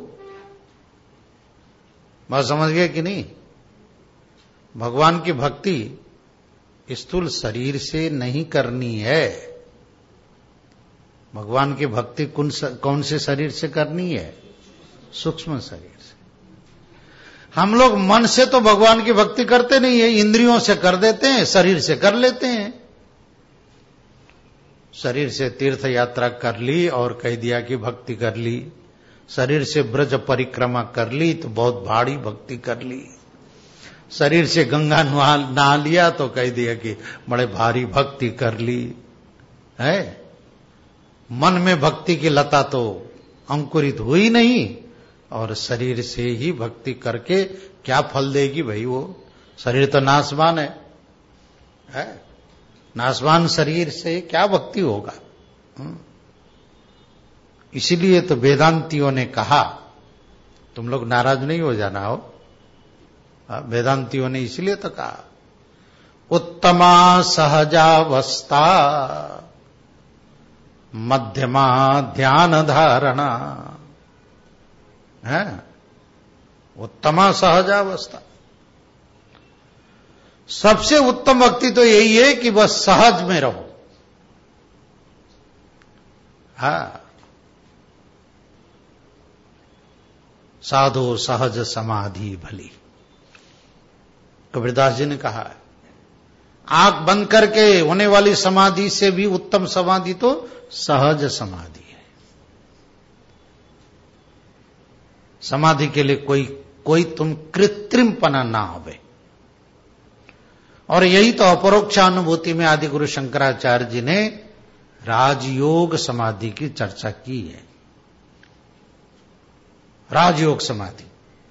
बात समझ गए कि नहीं? भगवान की भक्ति स्थूल शरीर से नहीं करनी है। भगवान की भक्ति कौन से शरीर से करनी है? सूक्ष्म शरीर से। हम लोग मन से तो भगवान की भक्ति करते नहीं है, इंद्रियों से कर देते हैं, शरीर से कर लेते हैं। शरीर से तीर्थ यात्रा कर ली और कह दिया कि भक्ति कर ली, शरीर से ब्रज परिक्रमा कर ली तो बहुत भारी भक्ति कर ली, शरीर से गंगा नहा लिया तो कह दिया कि बड़े भारी भक्ति कर ली है। मन में भक्ति की लता तो अंकुरित हुई नहीं, और शरीर से ही भक्ति करके क्या फल देगी भाई? वो शरीर तो नाशवान है, है? नाशवान शरीर से क्या भक्ति होगा? इसीलिए तो वेदांतियों ने कहा, तुम लोग नाराज नहीं हो जाना हो, वेदांतियों ने इसलिए तो कहा उत्तमा सहजावस्था मध्यमा ध्यान धारणा है। उत्तमा सहजावस्था, सबसे उत्तम भक्ति तो यही है कि बस सहज में रहो। हाँ, साधो सहज समाधि भली, कबीरदास जी ने कहा है। आंख बंद करके होने वाली समाधि से भी उत्तम समाधि तो सहज समाधि है। समाधि के लिए कोई कोई तुम कृत्रिमपना ना होवे। और यही तो अपरोक्षानुभूति में आदि गुरु शंकराचार्य जी ने राजयोग समाधि की चर्चा की है। राजयोग समाधि,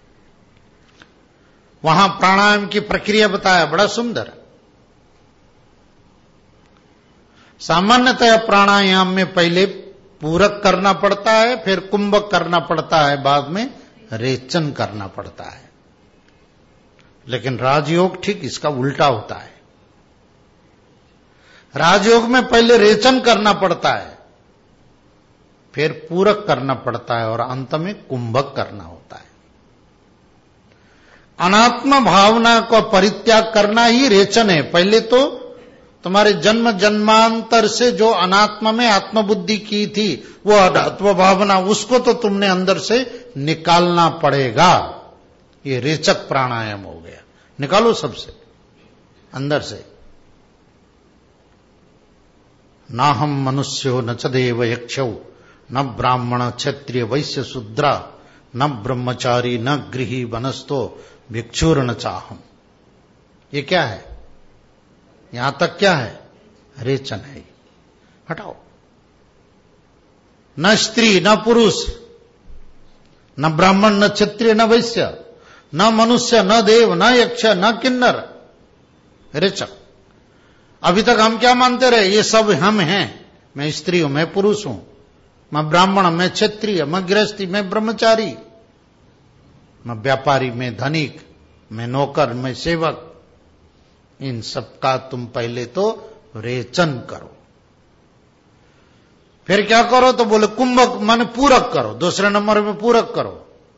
वहां प्राणायाम की प्रक्रिया बताया, बड़ा सुंदर। सामान्यतः प्राणायाम में पहले पूरक करना पड़ता है, फिर कुंभक करना पड़ता है, बाद में रेचन करना पड़ता है। लेकिन राजयोग ठीक इसका उल्टा होता है। राजयोग में पहले रेचन करना पड़ता है, फिर पूरक करना पड़ता है, और अंत में कुंभक करना होता है। अनात्म भावना को परित्याग करना ही रेचन है। पहले तो तुम्हारे जन्म जन्मांतर से जो अनात्मा में आत्मबुद्धि की थी, वो अनात्म भावना, उसको तो तुमने अंदर से निकालना पड़ेगा। ये रेचक प्राणायाम हो गया। निकालो सबसे अंदर से। ना हम मनुष्यो न च देव यक्षौ न ब्राह्मण क्षत्रिय वैश्य शूद्रा न ब्रह्मचारी न गृही वनस्तो भिक्षुर न चाहम। ये क्या है? यहां तक क्या है? रेचन है। हटाओ। न स्त्री न पुरुष, न ब्राह्मण न क्षत्रिय न वैश्य, न मनुष्य न देव न यक्ष न किन्नर। रेचक। अभी तक हम क्या मानते रहे? ये सब हम हैं। मैं स्त्री हूं, मैं पुरुष हूं, मैं ब्राह्मण, मैं क्षत्रिय, मैं गृहस्थी, मैं ब्रह्मचारी, मैं व्यापारी, मैं धनिक, मैं नौकर, मैं सेवक। इन सब का तुम पहले तो रेचन करो। फिर क्या करो? तो बोले कुंभक माने पूरक करो। दूसरे नंबर में पूरक करो।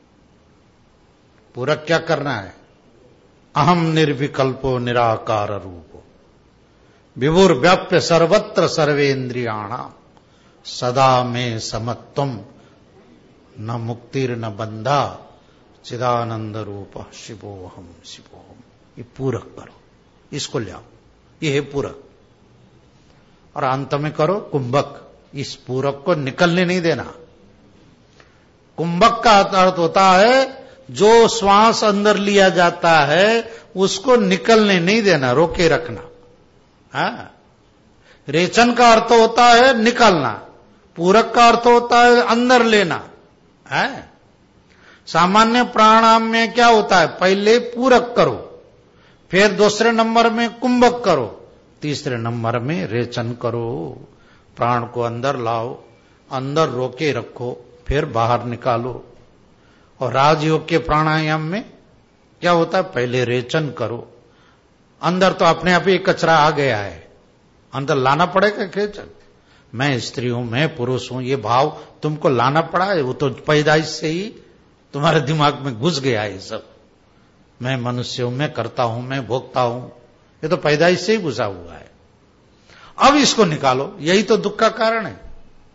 पूरक क्या करना है? अहम निर्विकल्पो निराकार रूपो विभुर व्याप्य सर्वत्र सर्वेन्द्रियाणाम सदा में समत्वम न मुक्तिर न बंधा चिदानंद रूप शिवोहम शिवोहम। ये पूरक करो, इसको ले आओ। ये है पूरक। और अंत में करो कुंभक। इस पूरक को निकलने नहीं देना। कुंभक का अर्थ होता है जो श्वास अंदर लिया जाता है उसको निकलने नहीं देना, रोके रखना। हाँ? रेचन का अर्थ होता है निकालना, पूरक का अर्थ होता है अंदर लेना। है? सामान्य प्राणायाम में क्या होता है? पहले पूरक करो, फिर दूसरे नंबर में कुंभक करो, तीसरे नंबर में रेचन करो। प्राण को अंदर लाओ, अंदर रोके रखो, फिर बाहर निकालो। और राजयोग के प्राणायाम में क्या होता है? पहले रेचन करो। अंदर तो अपने आप ही कचरा आ गया है, अंदर लाना पड़ेगा। रेचन, मैं स्त्री हूं, मैं पुरुष हूं, ये भाव तुमको लाना पड़ा है। वो तो पैदाइश से ही तुम्हारे दिमाग में घुस गया है। सब मैं मनुष्य हूं, मैं करता हूं, मैं भोगता हूं, ये तो पैदाइश से ही घुसा हुआ है। अब इसको निकालो। यही तो दुख का कारण है।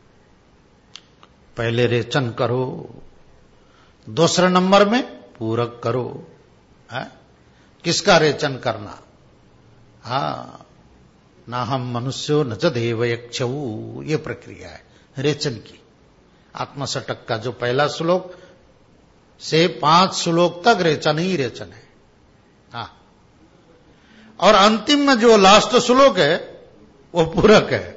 पहले रेचन करो, दूसरे नंबर में पूरक करो। है? किसका रेचन करना? हा, ना हम मनुष्यो न च देव यक्षऊ। ये प्रक्रिया है रेचन की। आत्मसटक का जो पहला श्लोक से पांच श्लोक तक रेचन ही रेचन है। हाँ, और अंतिम में जो लास्ट श्लोक है वो पूरक है।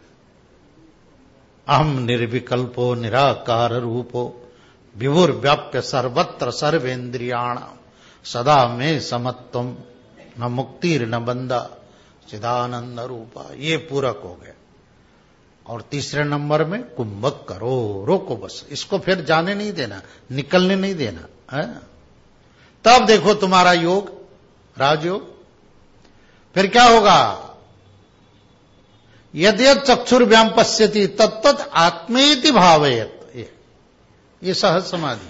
अहम निर्विकल्पो निराकार रूपो विभुर व्याप्य सर्वत्र सर्वेन्द्रियाणाम सदा में समत्वम न मुक्तिर न बंदा चिदानंद रूपा। ये पूरक हो गया। और तीसरे नंबर में कुंभक करो, रोको बस, इसको फिर जाने नहीं देना, निकलने नहीं देना है? तब देखो तुम्हारा योग, राजयोग। फिर क्या होगा? यद्यत चक्षुर्भ्याम पश्यति तत्तत् आत्मेति भावयत, ये, ये सहज समाधि है।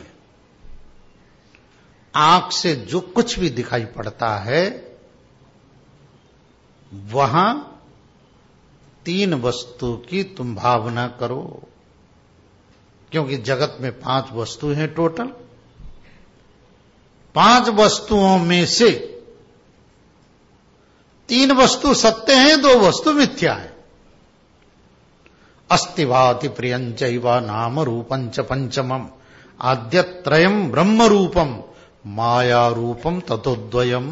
आंख से जो कुछ भी दिखाई पड़ता है वहां तीन वस्तु की तुम भावना करो, क्योंकि जगत में पांच वस्तु हैं टोटल। पांच वस्तुओं में से तीन वस्तु सत्य हैं, दो वस्तु मिथ्या है। अस्ति भाति प्रियंचैव नाम रूपंच पंचमम आद्यत्रयम् ब्रह्म रूपम माया रूपम ततोद्वयम्।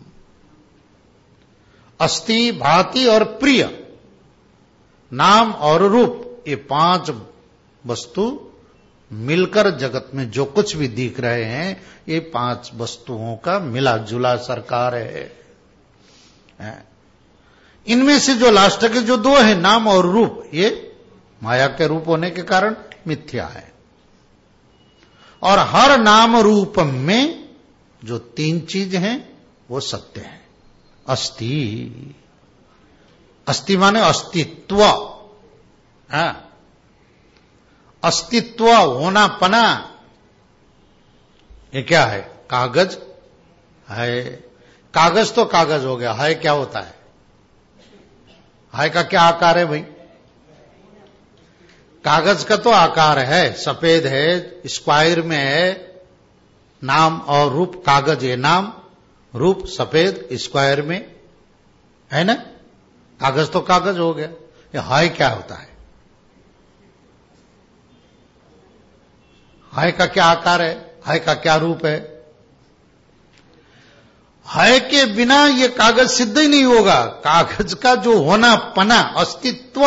अस्ति, भाति और प्रिय, नाम और रूप, ये पांच वस्तु मिलकर जगत में जो कुछ भी दिख रहे हैं ये पांच वस्तुओं का मिला जुला सरकार है। इनमें से जो लास्ट के जो दो है नाम और रूप, ये माया के रूप होने के कारण मिथ्या है। और हर नाम रूप में जो तीन चीज हैं वो सत्य है। अस्ति, अस्ति माने अस्तित्व, हाँ, अस्तित्व, होना पना, ये क्या है? कागज है। कागज तो कागज हो गया, है क्या होता है? है का क्या आकार है भाई? कागज का तो आकार है, सफेद है, स्क्वायर में है। नाम और रूप, कागज है नाम, रूप सफेद स्क्वायर में है ना। कागज तो कागज हो गया। ये हाय क्या होता है? हाय का क्या आकार है? हाय का क्या रूप है? हाय के बिना ये कागज सिद्ध ही नहीं होगा। कागज का जो होना पना, अस्तित्व,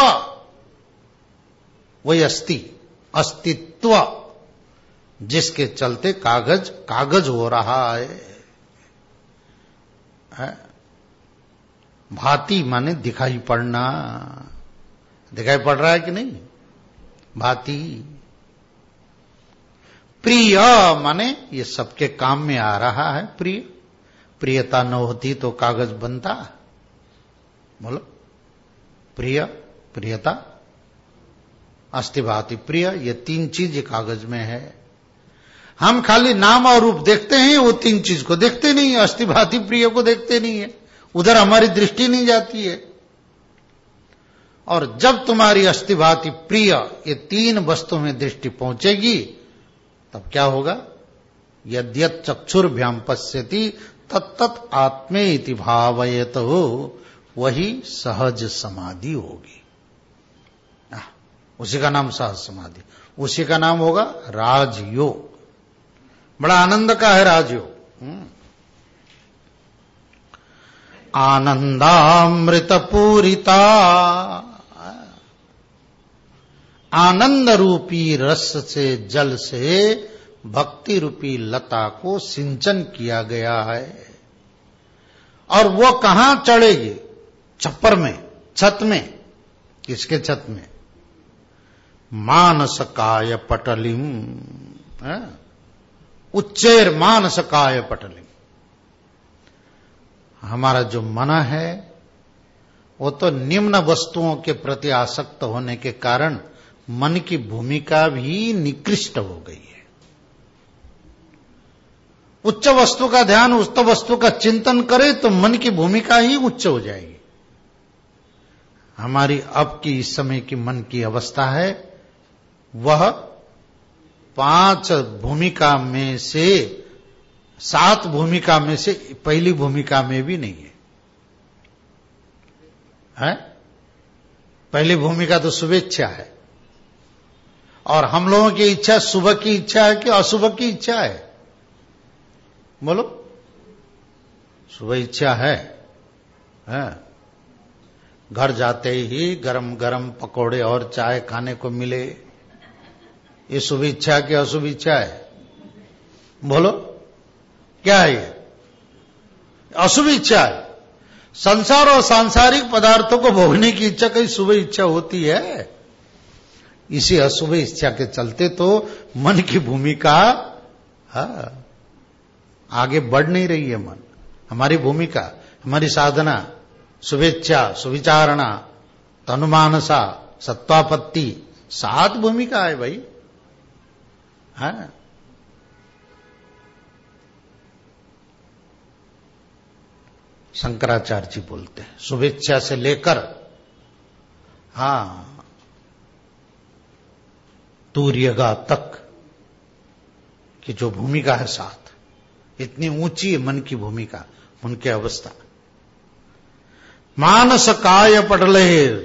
वही अस्ति, अस्तित्व, जिसके चलते कागज कागज हो रहा है, है? भाति माने दिखाई पड़ना, दिखाई पड़ रहा है कि नहीं? भाति। प्रिय माने ये सबके काम में आ रहा है। प्रिय, प्रियता न होती तो कागज बनता? बोलो, प्रिय, प्रियता, अस्ति भाति प्रिय, ये तीन चीज कागज में है। हम खाली नाम और रूप देखते हैं, वो तीन चीज को देखते नहीं है, अस्ति भाति प्रिय को देखते नहीं है, उधर हमारी दृष्टि नहीं जाती है। और जब तुम्हारी अस्ति भाति प्रिय ये तीन वस्तु में दृष्टि पहुंचेगी तब क्या होगा? यद्यत चक्षुर्भ्याम पश्यति तत्तत् आत्मेति भावयत, हो वही सहज समाधि होगी। आ, उसी का नाम सहज समाधि, उसी का नाम होगा राजयोग। बड़ा आनंद का है राजयोग। आनंदामृत पूरिता, आनंद रूपी रस से, जल से भक्ति रूपी लता को सिंचन किया गया है। और वो कहां चढ़ेगी? छप्पर में, छत में। किसके छत में? मानसकाय पटलिम, उच्चैर मानसकाय पटलिम। हमारा जो मन है वो तो निम्न वस्तुओं के प्रति आसक्त होने के कारण मन की भूमिका भी निकृष्ट हो गई है। उच्च वस्तु का ध्यान, उच्च वस्तु का चिंतन करे तो मन की भूमिका ही उच्च हो जाएगी। हमारी अब की इस समय की मन की अवस्था है वह पांच भूमिका में से, सात भूमिका में से पहली भूमिका में भी नहीं है, है? पहली भूमिका तो शुभेच्छा है। और हम लोगों की इच्छा शुभ की इच्छा है कि अशुभ की इच्छा है? बोलो, शुभ इच्छा है, है? घर जाते ही गरम गरम पकोड़े और चाय खाने को मिले, ये शुभ इच्छा की अशुभ इच्छा है? बोलो, क्या है ये? अशुभ इच्छा है। संसार और सांसारिक पदार्थों को भोगने की इच्छा कहीं शुभ इच्छा होती है? इसी अशुभ इच्छा के चलते तो मन की भूमिका हाँ, आगे बढ़ नहीं रही है। मन हमारी भूमिका, हमारी साधना, शुभेच्छा, सुविचारणा, तनुमानसा, सत्वापत्ति, सात भूमिका है भाई। हाँ, शंकराचार्य जी बोलते हैं शुभेच्छा से लेकर हाँ तूर्यगा तक की जो भूमिका है साथ, इतनी ऊंची है मन की भूमिका, उनकी अवस्था। मानस काय पटलेर,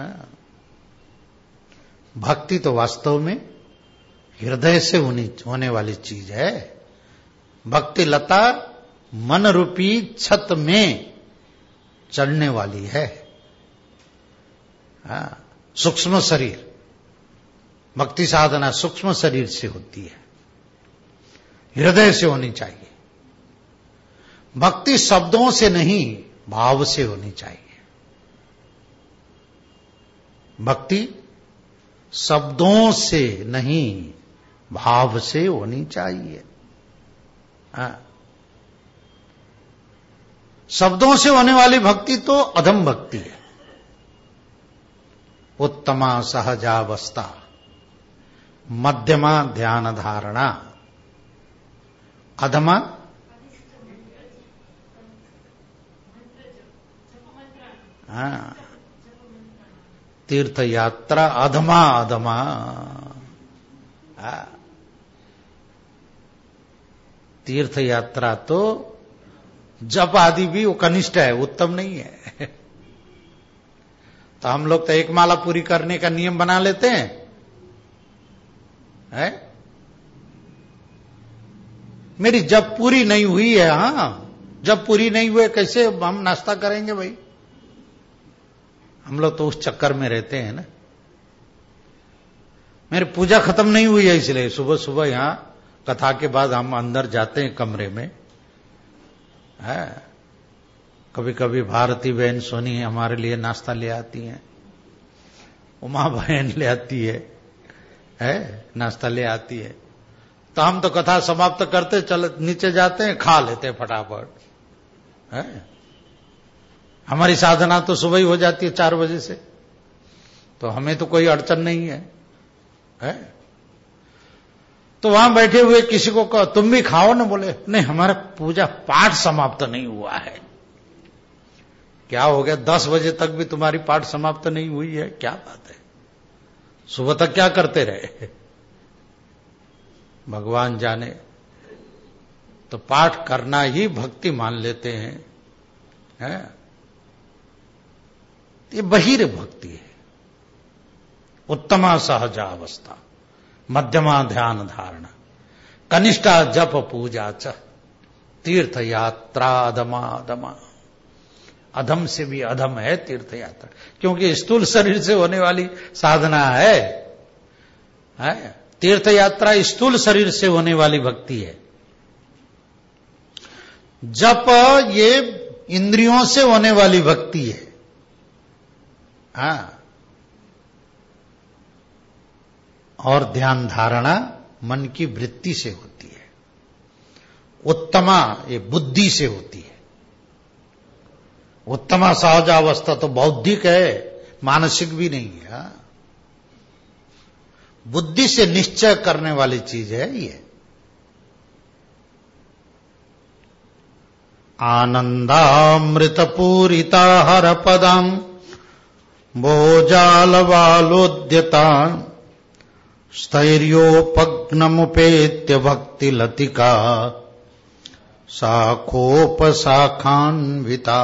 भक्ति तो वास्तव में हृदय से होनी होने वाली चीज है। भक्ति लता मन रूपी छत में चढ़ने वाली है। सूक्ष्म शरीर, भक्ति साधना सूक्ष्म शरीर से होती है, हृदय से होनी चाहिए। भक्ति शब्दों से नहीं, भाव से होनी चाहिए। भक्ति शब्दों से नहीं, भाव से होनी चाहिए। हाँ। शब्दों से होने वाली भक्ति तो अधम भक्ति है। उत्तमा सहजावस्था, मध्यमा ध्यान धारणा, अधमा हाँ, तीर्थ यात्रा, अधमा अधमा हाँ, तीर्थ यात्रा तो जप आदि भी वो कनिष्ठ है, उत्तम नहीं है। तो हम लोग तो एक माला पूरी करने का नियम बना लेते हैं, है? मेरी जब पूरी नहीं हुई है, हाँ जब पूरी नहीं हुई कैसे हम नाश्ता करेंगे भाई? हम लोग तो उस चक्कर में रहते हैं ना। मेरी पूजा खत्म नहीं हुई है, इसलिए सुबह सुबह यहां कथा के बाद हम अंदर जाते हैं कमरे में। है कभी कभी भारती बहन सोनी हमारे लिए नाश्ता ले आती हैं, उमा बहन ले आती है, है नाश्ता ले आती है। तो हम तो कथा समाप्त करते चल नीचे जाते हैं, खा लेते हैं फटाफट। है हमारी साधना तो सुबह ही हो जाती है चार बजे से, तो हमें तो कोई अड़चन नहीं है, है? तो वहां बैठे हुए किसी को कहो तुम भी खाओ ना, बोले नहीं हमारा पूजा पाठ समाप्त नहीं हुआ है। क्या हो गया, दस बजे तक भी तुम्हारी पाठ समाप्त नहीं हुई है? क्या बात है, सुबह तक क्या करते रहे? भगवान जाने। तो पाठ करना ही भक्ति मान लेते हैं, है? ये बहिर भक्ति है। उत्तमा सहजावस्था, मध्यमा ध्यान धारणा, कनिष्ठा जप पूजा च, तीर्थ यात्रा अधमा अधमा। अधम से भी अधम है तीर्थ यात्रा, क्योंकि स्थूल शरीर से होने वाली साधना है, है? तीर्थ यात्रा स्थूल शरीर से होने वाली भक्ति है। जप ये इंद्रियों से होने वाली भक्ति है। हाँ, और ध्यान धारणा मन की वृत्ति से होती है। उत्तमा ये बुद्धि से होती है। उत्तमा सहजावस्था तो बौद्धिक है, मानसिक भी नहीं है। हाँ? बुद्धि से निश्चय करने वाली चीज है ये। आनंदामृतपूरिता हर पदम भोजालवालोद्यता स्थैर्योपग्नमुपेत्य भक्ति लतिका शाखोपशाखान्विता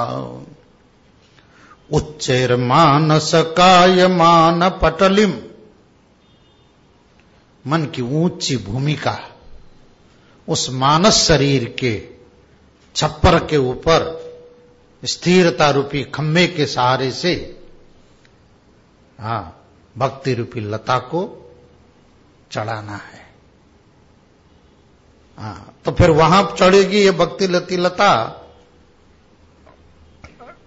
उच्चैर्मानस कायमान पटलिम। मन की ऊंची भूमिका उस मानस शरीर के छप्पर के ऊपर स्थिरता रूपी खंभे के सहारे से हाँ भक्ति रूपी लता को चढ़ाना है। हाँ, तो फिर वहां चढ़ेगी ये भक्ति लती लता।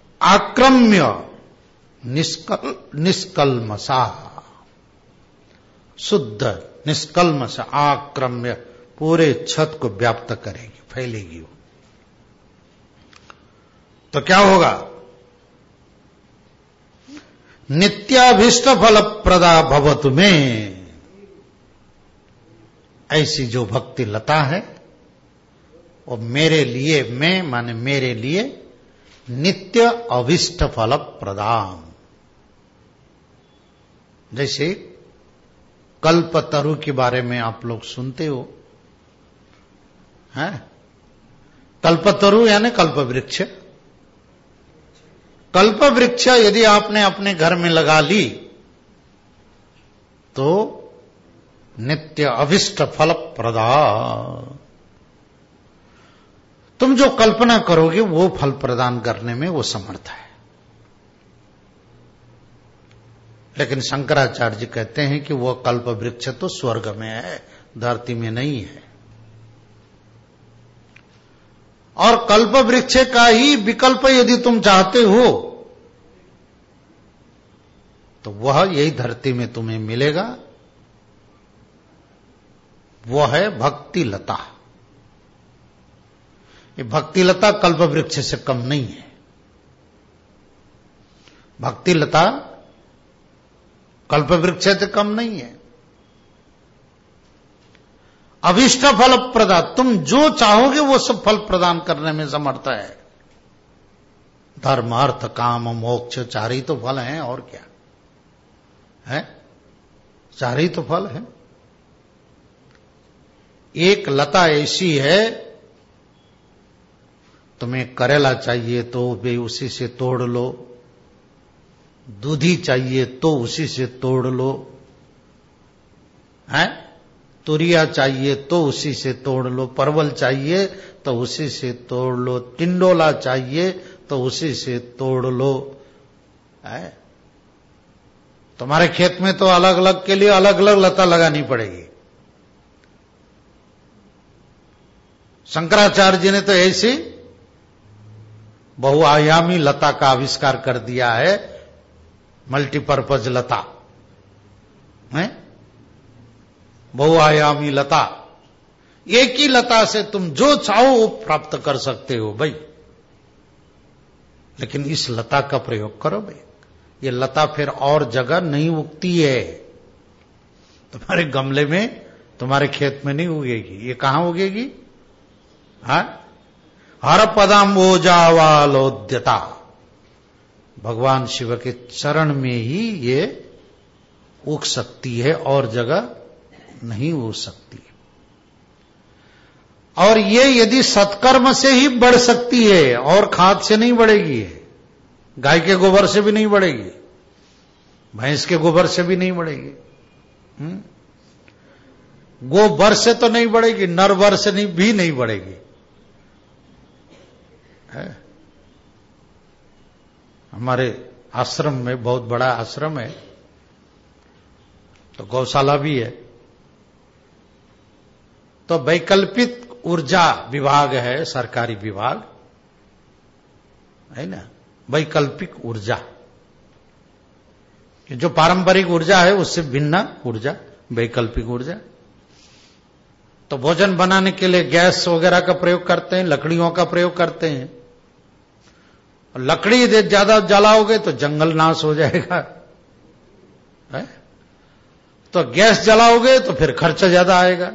आक्रम्य निष्कल निष्कल्मसा, शुद्ध निष्कल्मष आक्रम्य पूरे छत को व्याप्त करेगी, फैलेगी वो। तो क्या होगा? नित्याभीष्ट फल प्रदा भवतु में, ऐसी जो भक्ति लता है वो मेरे लिए, मैं माने मेरे लिए नित्य अभीष्ट फल प्रदान। जैसे कल्पतरु के बारे में आप लोग सुनते हो, हैं? कल्पतरु यानी कल्प वृक्ष। कल्प वृक्ष यदि आपने अपने घर में लगा ली तो नित्य अभिष्ट फल प्रदा, तुम जो कल्पना करोगे वो फल प्रदान करने में वो समर्थ है। लेकिन शंकराचार्य जी कहते हैं कि वह कल्प वृक्ष तो स्वर्ग में है, धरती में नहीं है। और कल्प वृक्ष का ही विकल्प यदि तुम चाहते हो तो वह यही धरती में तुम्हें मिलेगा, वह है भक्ति लता। ये भक्ति लता कल्प वृक्ष से कम नहीं है। भक्ति लता कल्प वृक्ष से कम नहीं है। अभिष्ट फल प्रदा, तुम जो चाहोगे वो सब फल प्रदान करने में समर्थ है। धर्म अर्थ काम मोक्ष चार ही तो फल हैं, और क्या है? चार ही तो फल है। एक लता ऐसी है, तुम्हें करेला चाहिए तो वे उसी से तोड़ लो, दूधी चाहिए तो उसी से तोड़ लो, हैं? तुरिया चाहिए तो उसी से तोड़ लो, परवल चाहिए तो उसी से तोड़ लो, टिंडोला चाहिए तो उसी से तोड़ लो, है? तुम्हारे खेत में तो अलग अलग के लिए अलग अलग लता लगानी पड़ेगी। शंकराचार्य जी ने तो ऐसी बहुआयामी लता का आविष्कार कर दिया है, मल्टीपर्पज लता है, बहुआयामी लता। एक ही लता से तुम जो चाहो वो प्राप्त कर सकते हो भाई, लेकिन इस लता का प्रयोग करो भाई। ये लता फिर और जगह नहीं उगती है, तुम्हारे गमले में, तुम्हारे खेत में नहीं उगेगी। ये कहां उगेगी? हाँ, हर पदाम्बोजावालोद्यता, भगवान शिव के चरण में ही ये उग सकती है, और जगह नहीं उग सकती। और ये यदि सत्कर्म से ही बढ़ सकती है, और खाद से नहीं बढ़ेगी। गाय के गोबर से भी नहीं बढ़ेगी, भैंस के गोबर से भी नहीं बढ़ेगी, गोबर से तो नहीं बढ़ेगी, नरवर से नहीं भी नहीं बढ़ेगी। है? हमारे आश्रम में, बहुत बड़ा आश्रम है, तो गौशाला भी है, तो वैकल्पिक ऊर्जा विभाग है, सरकारी विभाग है ना, वैकल्पिक ऊर्जा। जो पारंपरिक ऊर्जा है उससे भिन्न ऊर्जा, वैकल्पिक ऊर्जा। तो भोजन बनाने के लिए गैस वगैरह का प्रयोग करते हैं, लकड़ियों का प्रयोग करते हैं। लकड़ी ज्यादा जलाओगे तो जंगल नाश हो जाएगा, है? तो गैस जलाओगे तो फिर खर्चा ज्यादा आएगा।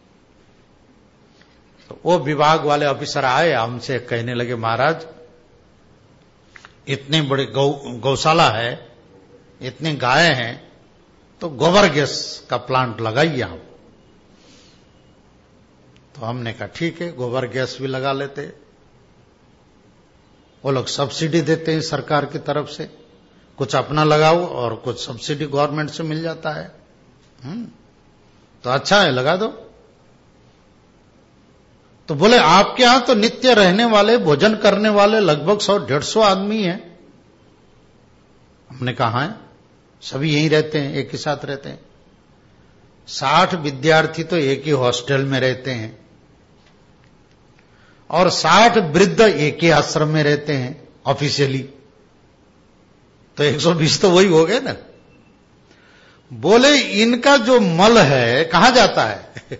तो वो विभाग वाले ऑफिसर आए, हमसे कहने लगे, महाराज इतने बड़े गौ गौशाला है, इतने गाय हैं, तो गोबर गैस का प्लांट लगाइए आप। तो हमने कहा ठीक है, गोबर गैस भी लगा लेते। वो लोग सब्सिडी देते हैं सरकार की तरफ से, कुछ अपना लगाओ और कुछ सब्सिडी गवर्नमेंट से मिल जाता है। हम्म तो अच्छा है, लगा दो। तो बोले आपके यहां तो नित्य रहने वाले, भोजन करने वाले लगभग सौ डेढ़ सौ आदमी हैं। हमने कहा है, सभी यहीं रहते हैं, एक ही साथ रहते हैं। साठ विद्यार्थी तो एक ही हॉस्टल में रहते हैं, और साठ वृद्ध एक ही आश्रम में रहते हैं ऑफिशियली। तो एक सौ बीस तो वही हो गए ना। बोले इनका जो मल है कहां जाता है?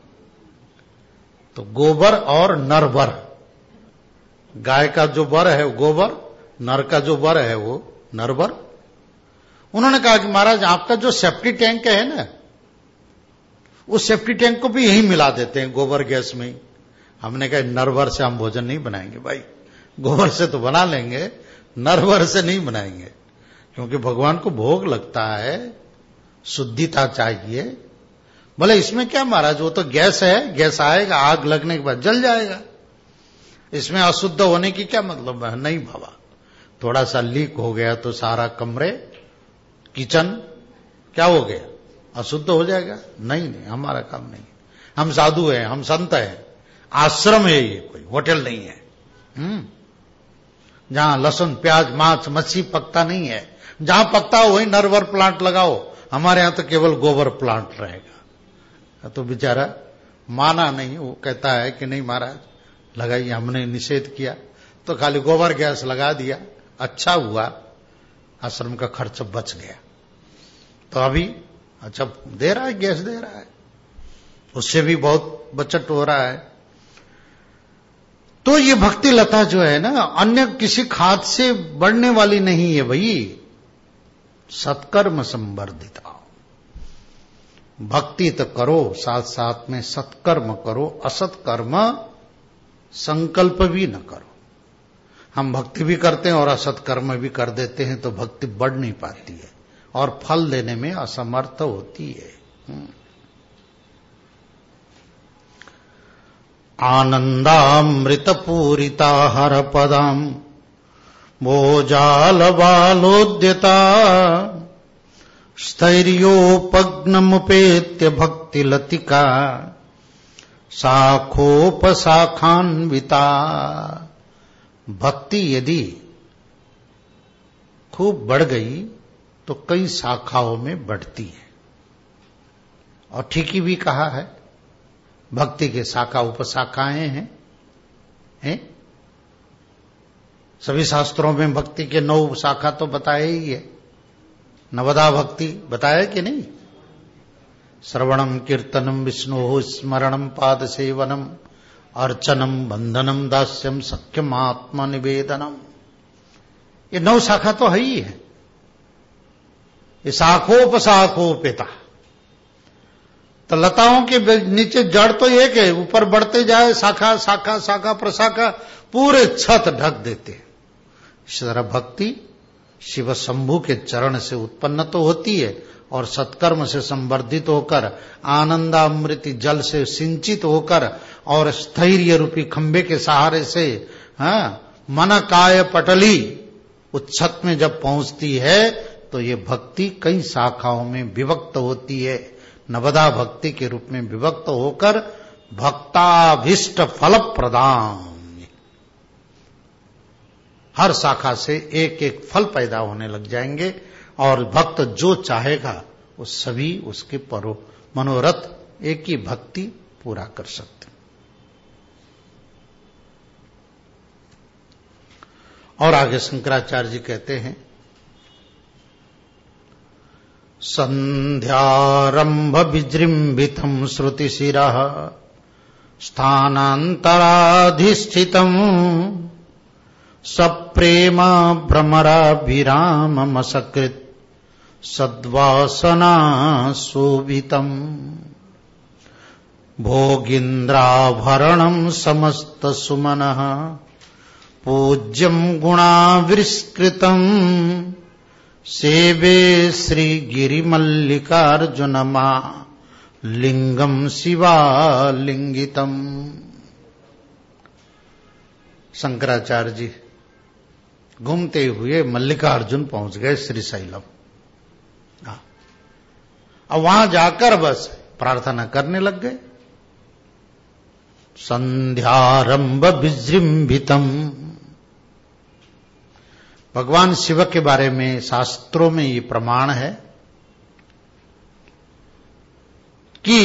तो गोबर और नरबर, गाय का जो बर है वो गोबर, नर का जो बर है वो नरबर। उन्होंने कहा कि महाराज आपका जो सेफ्टी टैंक है ना, उस सेफ्टी टैंक को भी यहीं मिला देते हैं गोबर गैस में ही। हमने कहा नरबर से हम भोजन नहीं बनाएंगे भाई, गोबर से तो बना लेंगे, नरबर से नहीं बनाएंगे, क्योंकि भगवान को भोग लगता है, शुद्धिता चाहिए। बोले इसमें क्या महाराज, वो तो गैस है, गैस आएगा, आग लगने के बाद जल जाएगा, इसमें अशुद्ध होने की क्या मतलब है? नहीं बाबा, थोड़ा सा लीक हो गया तो सारा कमरे, किचन क्या हो गया, अशुद्ध हो जाएगा? नहीं नहीं, हमारा काम नहीं, हम साधु हैं, हम संत हैं, आश्रम है ये, कोई होटल नहीं है। हम्म जहां लहसुन प्याज मांस मच्छी पकता नहीं है, जहां पकता हो वहीं नरवर प्लांट लगाओ, हमारे यहां तो केवल गोबर प्लांट रहेगा। तो बेचारा माना नहीं, वो कहता है कि नहीं महाराज लगाइए, हमने निषेध किया तो खाली गोबर गैस लगा दिया, अच्छा हुआ, आश्रम का खर्च बच गया। तो अभी अच्छा दे रहा है, गैस दे रहा है, उससे भी बहुत बचत हो रहा है। तो ये भक्ति लता जो है ना, अन्य किसी खाद से बढ़ने वाली नहीं है भाई, सत्कर्म संवर्धिता। भक्ति तो करो, साथ साथ में सत्कर्म करो, असत्कर्म संकल्प भी न करो। हम भक्ति भी करते हैं और असत्कर्म भी कर देते हैं, तो भक्ति बढ़ नहीं पाती है और फल देने में असमर्थ होती है। आनंदामृत पूरिता हर पदाम भोजाल बालोद्यता स्थैर्योपग्नमुपेत्य भक्ति लतिका शाखोपशाखान्विता। भक्ति यदि खूब बढ़ गई तो कई शाखाओं में बढ़ती है, और ठीक ही भी कहा है, भक्ति के शाखा उपशाखाएं हैं, हैं? सभी शास्त्रों में भक्ति के नौ शाखा तो बताए ही है। नवदा भक्ति बताया कि नहीं? श्रवणम कीर्तनम विष्णु स्मरणम पाद सेवनम अर्चनम बंधनम दास्यम सख्यम आत्मा निवेदनम, ये नौ शाखा तो है ही है। ये शाखोपशाखोपेता, तो लताओं के नीचे जड़ तो एक है, ऊपर बढ़ते जाए शाखा शाखा शाखा प्रशाखा पूरे छत ढक देते हैं। इस तरह भक्ति शिव शंभु के चरण से उत्पन्न तो होती है और सत्कर्म से संवर्धित होकर आनंदामृति जल से सिंचित होकर और स्थैर्य रूपी खंबे के सहारे से हाँ मन काय पटली उस छत में जब पहुंचती है तो ये भक्ति कई शाखाओं में विभक्त होती है। नवदा भक्ति के रूप में विभक्त होकर भक्ताभीष्ट फल प्रदान, हर शाखा से एक एक फल पैदा होने लग जाएंगे और भक्त जो चाहेगा वो सभी उसके परो मनोरथ एक ही भक्ति पूरा कर सकते। और आगे शंकराचार्य जी कहते हैं, संध्यारंभ विजृंभितम श्रुतिशिरः स्थानांतराधिष्ठितम् सप्रेमा भ्रमराभिराममसकृत सद्वासना शोभितम् भोगीन्द्राभरणम् समस्त सुमनः पूज्यम् गुणाविष्कृतम् सेवे श्रीगिरिमल्लिकार्जुनमा लिंगम शिवालिंगितम्। शंकराचार्य जी घूमते हुए मल्लिकार्जुन पहुंच गए श्रीशैलम। अब वहां जाकर बस प्रार्थना करने लग गए। संध्यारंभ विजृंभितम, भगवान शिव के बारे में शास्त्रों में ये प्रमाण है कि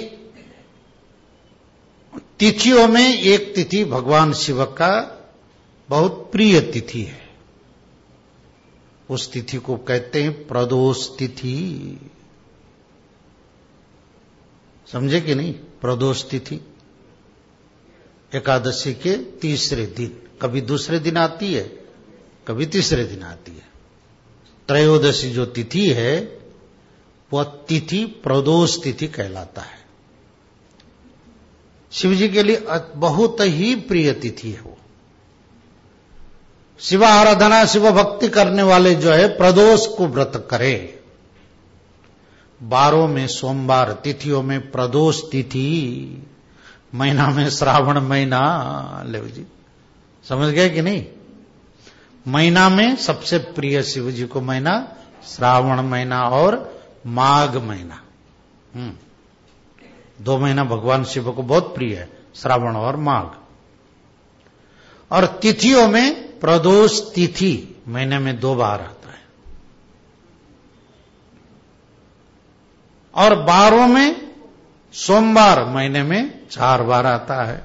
तिथियों में एक तिथि भगवान शिव का बहुत प्रिय तिथि है। उस तिथि को कहते हैं प्रदोष तिथि। समझे कि नहीं? प्रदोष तिथि एकादशी के तीसरे दिन, कभी दूसरे दिन आती है, कभी तीसरे दिन आती है। त्रयोदशी जो तिथि है वह तिथि प्रदोष तिथि कहलाता है। शिव जी के लिए बहुत ही प्रिय तिथि है वो। शिव आराधना, शिव भक्ति करने वाले जो है प्रदोष को व्रत करे। बारों में सोमवार, तिथियों में प्रदोष तिथि, महीना में श्रावण महीना। ले जी, समझ गए कि नहीं? महीना में सबसे प्रिय शिव जी को महीना श्रावण महीना और माघ महीना। हम्म दो महीना भगवान शिव को बहुत प्रिय है, श्रावण और माघ। और तिथियों में प्रदोष तिथि महीने में दो बार आता है, और बारों में सोमवार महीने में चार बार आता है।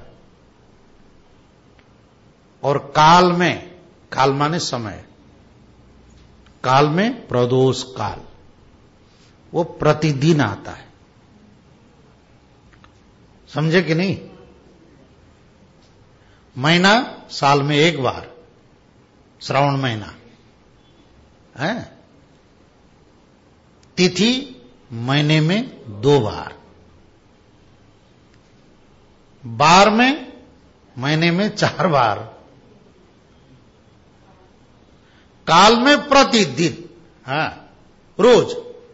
और काल में, काल माने समय, काल में प्रदोष काल, वो प्रतिदिन आता है। समझे कि नहीं? महीना साल में एक बार, श्रावण महीना है। तिथि महीने में दो बार, बार में महीने में चार बार, काल में प्रतिदिन, हाँ रोज।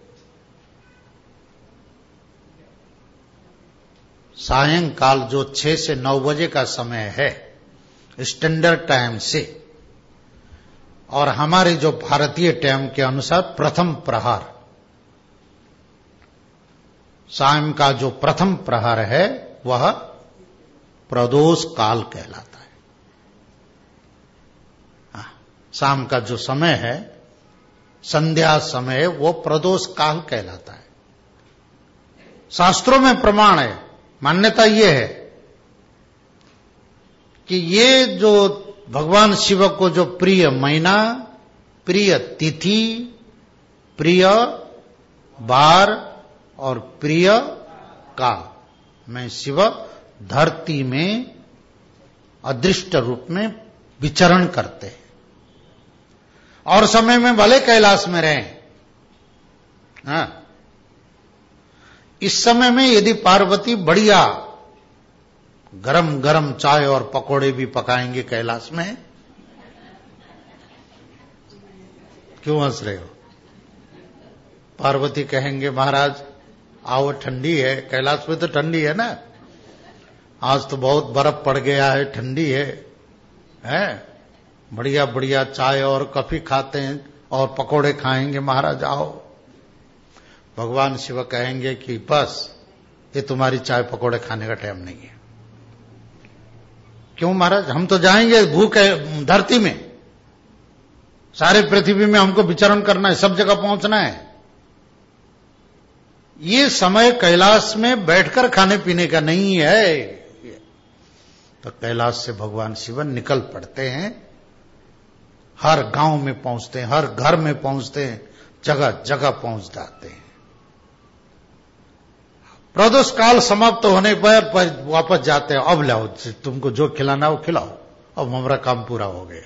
सायंकाल जो छह से नौ बजे का समय है स्टैंडर्ड टाइम से, और हमारे जो भारतीय टाइम के अनुसार प्रथम प्रहार, शाम का जो प्रथम प्रहार है वह प्रदोष काल कहलाता है। हाँ, शाम का जो समय है, संध्या समय, वो प्रदोष काल कहलाता है। शास्त्रों में प्रमाण है, मान्यता ये है कि ये जो भगवान शिव को जो प्रिय महीना, प्रिय तिथि, प्रिय बार और प्रिय काल में शिव धरती में अदृष्ट रूप में विचरण करते हैं। और समय में भले कैलाश में रहें, हाँ, इस समय में यदि पार्वती बढ़िया गरम गरम चाय और पकोड़े भी पकाएंगे कैलाश में, क्यों हंस रहे हो? पार्वती कहेंगे महाराज आओ, ठंडी है, कैलाश में तो ठंडी है ना, आज तो बहुत बर्फ पड़ गया है, ठंडी है, हैं? बढ़िया बढ़िया चाय और कॉफी खाते हैं और पकोड़े खाएंगे, महाराज आओ। भगवान शिव कहेंगे कि बस ये तुम्हारी चाय पकोड़े खाने का टाइम नहीं है। क्यों महाराज? हम तो जाएंगे भूख है धरती में, सारे पृथ्वी में हमको विचरण करना है, सब जगह पहुंचना है। ये समय कैलाश में बैठकर खाने पीने का नहीं है। तो कैलाश से भगवान शिव निकल पड़ते हैं, हर गांव में पहुंचते हैं, हर घर में पहुंचते हैं, जगह जगह पहुंच जाते हैं। प्रदोष काल समाप्त होने पर वापस जाते हैं, अब लाओ तुमको जो खिलाना हो खिलाओ, अब हमारा काम पूरा हो गया।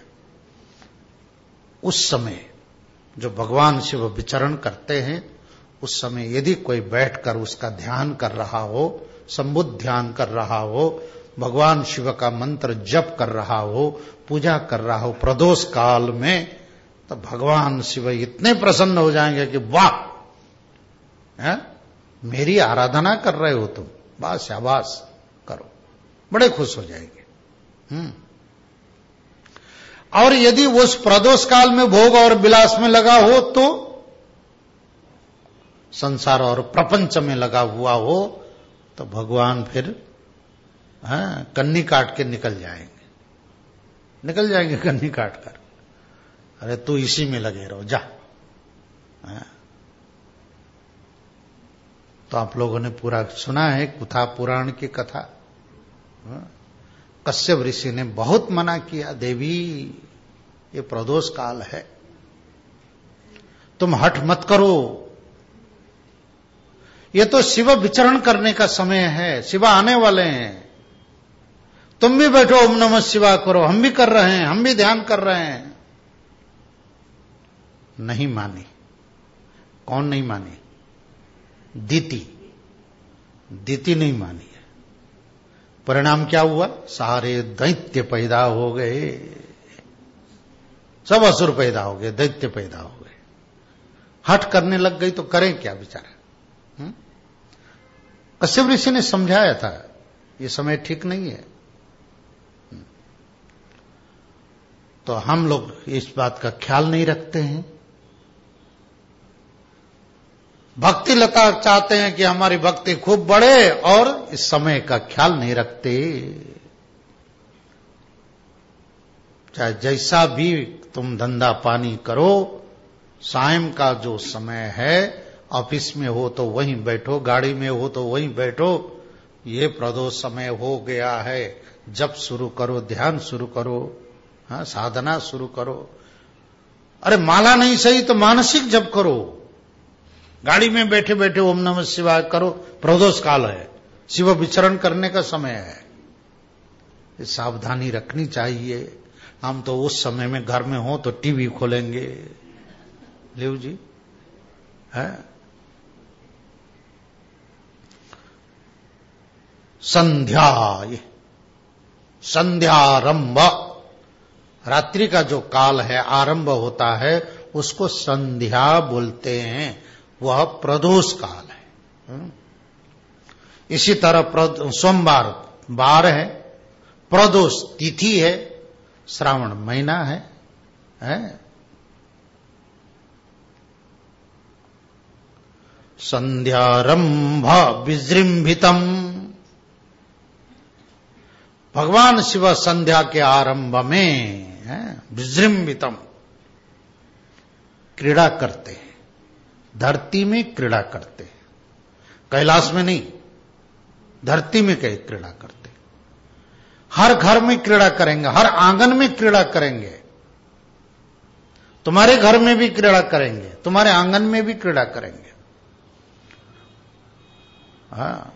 उस समय जो भगवान शिव विचरण करते हैं, उस समय यदि कोई बैठकर उसका ध्यान कर रहा हो, संबुद्ध ध्यान कर रहा हो, भगवान शिव का मंत्र जप कर रहा हो, पूजा कर रहा हो प्रदोष काल में, तो भगवान शिव इतने प्रसन्न हो जाएंगे कि वाह, है? मेरी आराधना कर रहे हो तुम, बस शाबाश करो, बड़े खुश हो जाएंगे। हम्म और यदि वो उस प्रदोष काल में भोग और विलास में लगा हो, तो संसार और प्रपंच में लगा हुआ हो, तो भगवान फिर हाँ, कन्नी काट के निकल जाएंगे, निकल जाएंगे कन्नी काट कर। अरे तू इसी में लगे रहो, जा। हाँ। तो आप लोगों ने पूरा सुना है कथा, पुराण की कथा। हाँ। कश्यप ऋषि ने बहुत मना किया, देवी ये प्रदोष काल है, तुम हठ मत करो, ये तो शिव विचरण करने का समय है, शिव आने वाले हैं। तुम भी बैठो ओम नमः शिवाय करो, हम भी कर रहे हैं, हम भी ध्यान कर रहे हैं। नहीं मानी। कौन नहीं मानी? दीति। दीति नहीं मानी है। परिणाम क्या हुआ? सारे दैत्य पैदा हो गए, सब असुर पैदा हो गए, दैत्य पैदा हो गए। हट करने लग गई तो करें क्या बेचारा? कश्यप ऋषि ने समझाया था ये समय ठीक नहीं है। तो हम लोग इस बात का ख्याल नहीं रखते हैं। भक्ति लता चाहते हैं कि हमारी भक्ति खूब बढ़े और इस समय का ख्याल नहीं रखते। चाहे जैसा भी तुम धंधा पानी करो, सायं का जो समय है, ऑफिस में हो तो वहीं बैठो, गाड़ी में हो तो वहीं बैठो। ये प्रदोष समय हो गया है, जप शुरू करो, ध्यान शुरू करो, हाँ, साधना शुरू करो। अरे माला नहीं सही तो मानसिक जप करो। गाड़ी में बैठे बैठे ओम नमः शिवाय करो। प्रदोष काल है, शिव विचरण करने का समय है। ये सावधानी रखनी चाहिए। हम तो उस समय में घर में हो तो टीवी खोलेंगे, लेव जी है। संध्या, ये संध्यारंभ, रात्रि का जो काल है, आरंभ होता है, उसको संध्या बोलते हैं। वह प्रदोष काल है। इसी तरह सोमवार बार है, प्रदोष तिथि है, श्रावण महीना है, है? संध्यारंभ विजृंभितम, भगवान शिव संध्या के आरंभ में है विजृंभितम, क्रीड़ा करते हैं। धरती में क्रीड़ा करते हैं, कैलाश में नहीं, धरती में कहीं क्रीड़ा करते हैं। हर घर में क्रीड़ा करेंगे, हर आंगन में क्रीड़ा करेंगे। तुम्हारे घर में भी क्रीड़ा करेंगे, तुम्हारे आंगन में भी क्रीड़ा करेंगे। हाँ,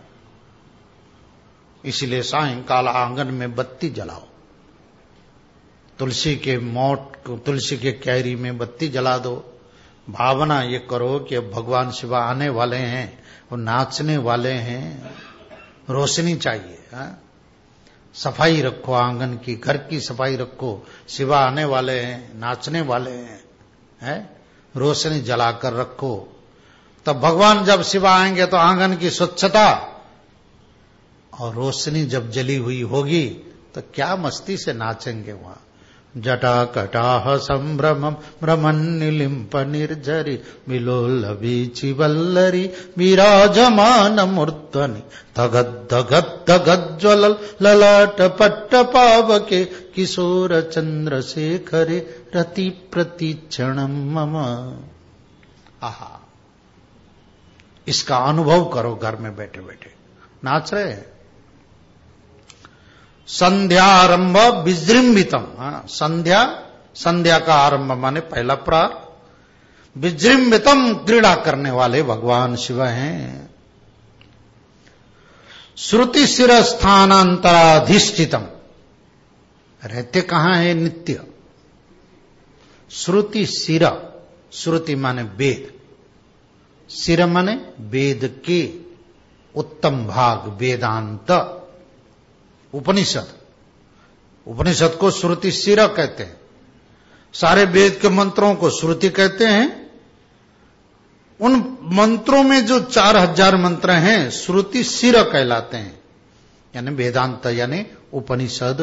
इसलिए सायंकाल आंगन में बत्ती जलाओ, तुलसी के मोट, तुलसी के क्यारी में बत्ती जला दो। भावना ये करो कि अब भगवान शिव आने वाले हैं, वो नाचने वाले हैं, रोशनी चाहिए। हा? सफाई रखो आंगन की, घर की सफाई रखो। शिव आने वाले हैं, नाचने वाले हैं, है? रोशनी जलाकर रखो। तब भगवान जब शिव आएंगे तो आंगन की स्वच्छता और रोशनी जब जली हुई होगी तो क्या मस्ती से नाचेंगे वहां। जटा कटाह संभ्रमम भ्रमन्निलिम्प निर्झरी विलोलवीचि वल्लरी विराजमान मूर्धनि धगद धगद धगद ज्वलल ललाट पट्ट पावके किशोर चंद्रशेखरे रति प्रतीक्षणम मम। आहा, इसका अनुभव करो घर में बैठे बैठे। नाच रहे हैं। संध्यारंभ विजृंभितम, संध्या, संध्या का आरंभ माने पहला प्रार। विजृंभितम, क्रीड़ा करने वाले भगवान शिव हैं। श्रुति शिर स्थानांतराधिष्ठितम, रहते कहां है? नित्य। श्रुति शिर, श्रुति माने वेद, शिर माने वेद के उत्तम भाग, वेदांत, उपनिषद। उपनिषद को श्रुति शिर कहते हैं। सारे वेद के मंत्रों को श्रुति कहते हैं। उन मंत्रों में जो चार हजार मंत्र हैं, श्रुति शिर कहलाते हैं, यानी वेदांत, यानी उपनिषद।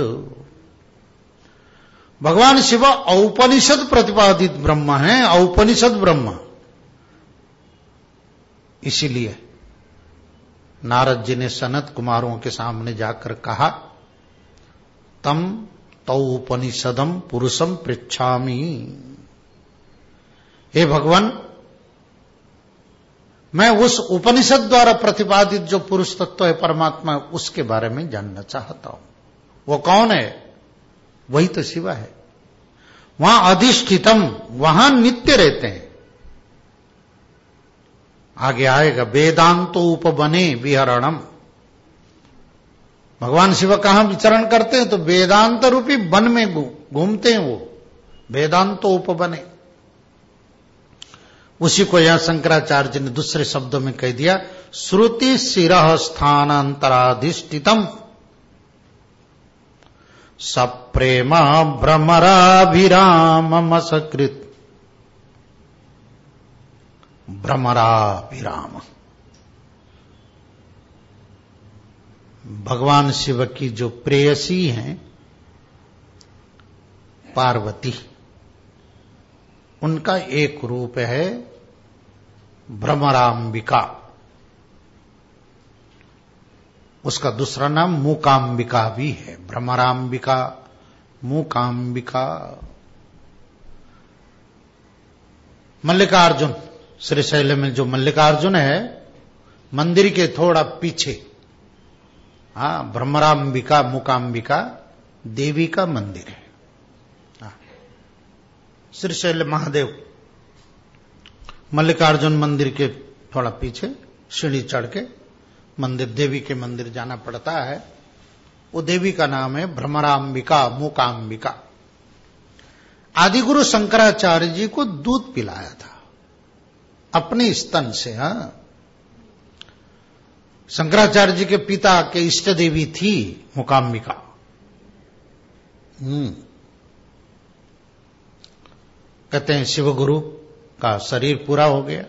भगवान शिव औपनिषद प्रतिपादित ब्रह्म हैं, औपनिषद ब्रह्म। इसीलिए नारद जी ने सनत कुमारों के सामने जाकर कहा, तम तौ उपनिषदम पुरुषम पृच्छामि। हे भगवान, मैं उस उपनिषद द्वारा प्रतिपादित जो पुरुष तत्व है, परमात्मा, उसके बारे में जानना चाहता हूं। वो कौन है? वही तो शिव है। वहां अधिष्ठितम, वहां नित्य रहते हैं। आगे आएगा, वेदांतो उपवने विहरणम। भगवान शिव कहां विचरण करते हैं? तो वेदांत रूपी वन में घूमते हैं वो, वेदांतो उपवने। उसी को यहां शंकराचार्य ने दूसरे शब्दों में कह दिया, श्रुति शिरः स्थानांतराधिष्ठितम सप्रेम भ्रमराभिराम सकृत। भ्रमराभिराम, भगवान शिव की जो प्रेयसी हैं पार्वती, उनका एक रूप है भ्रमरांबिका। उसका दूसरा नाम मूकांबिका भी है। भ्रमरांबिका, मूकांबिका। मल्लिकार्जुन, श्रीशैल में जो मल्लिकार्जुन है, मंदिर के थोड़ा पीछे, हाँ, भ्रमरांबिका मूकांबिका देवी का मंदिर है। श्रीशैल महादेव मल्लिकार्जुन मंदिर के थोड़ा पीछे सीढ़ी चढ़ के मंदिर, देवी के मंदिर जाना पड़ता है। वो देवी का नाम है भ्रमरांबिका मूकांबिका। आदिगुरु शंकराचार्य जी को दूध पिलाया था अपने स्तन से। हाँ, शंकराचार्य जी के पिता के इष्ट देवी थी मूकांबिका। हम्म कहते हैं शिव गुरु का शरीर पूरा हो गया।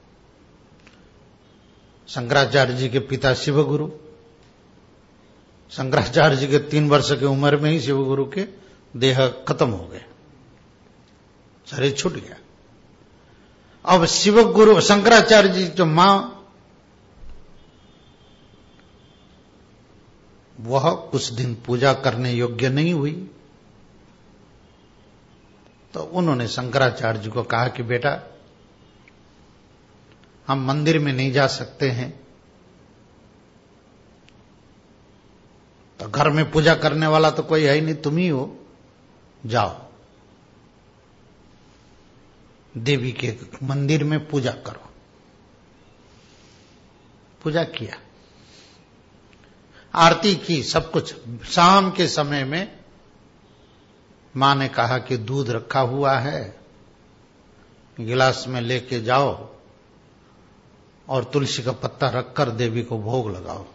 शंकराचार्य जी के पिता शिव गुरु, शंकराचार्य जी के तीन वर्ष की उम्र में ही शिव गुरु के देह खत्म हो गए, शरीर छूट गया। अब शिव गुरु शंकराचार्य जी जो मां, वह कुछ दिन पूजा करने योग्य नहीं हुई, तो उन्होंने शंकराचार्य जी को कहा कि बेटा, हम मंदिर में नहीं जा सकते हैं, तो घर में पूजा करने वाला तो कोई है ही नहीं, तुम ही हो, जाओ देवी के मंदिर में पूजा करो। पूजा किया, आरती की, सब कुछ। शाम के समय में मां ने कहा कि दूध रखा हुआ है, गिलास में लेके जाओ और तुलसी का पत्ता रखकर देवी को भोग लगाओ।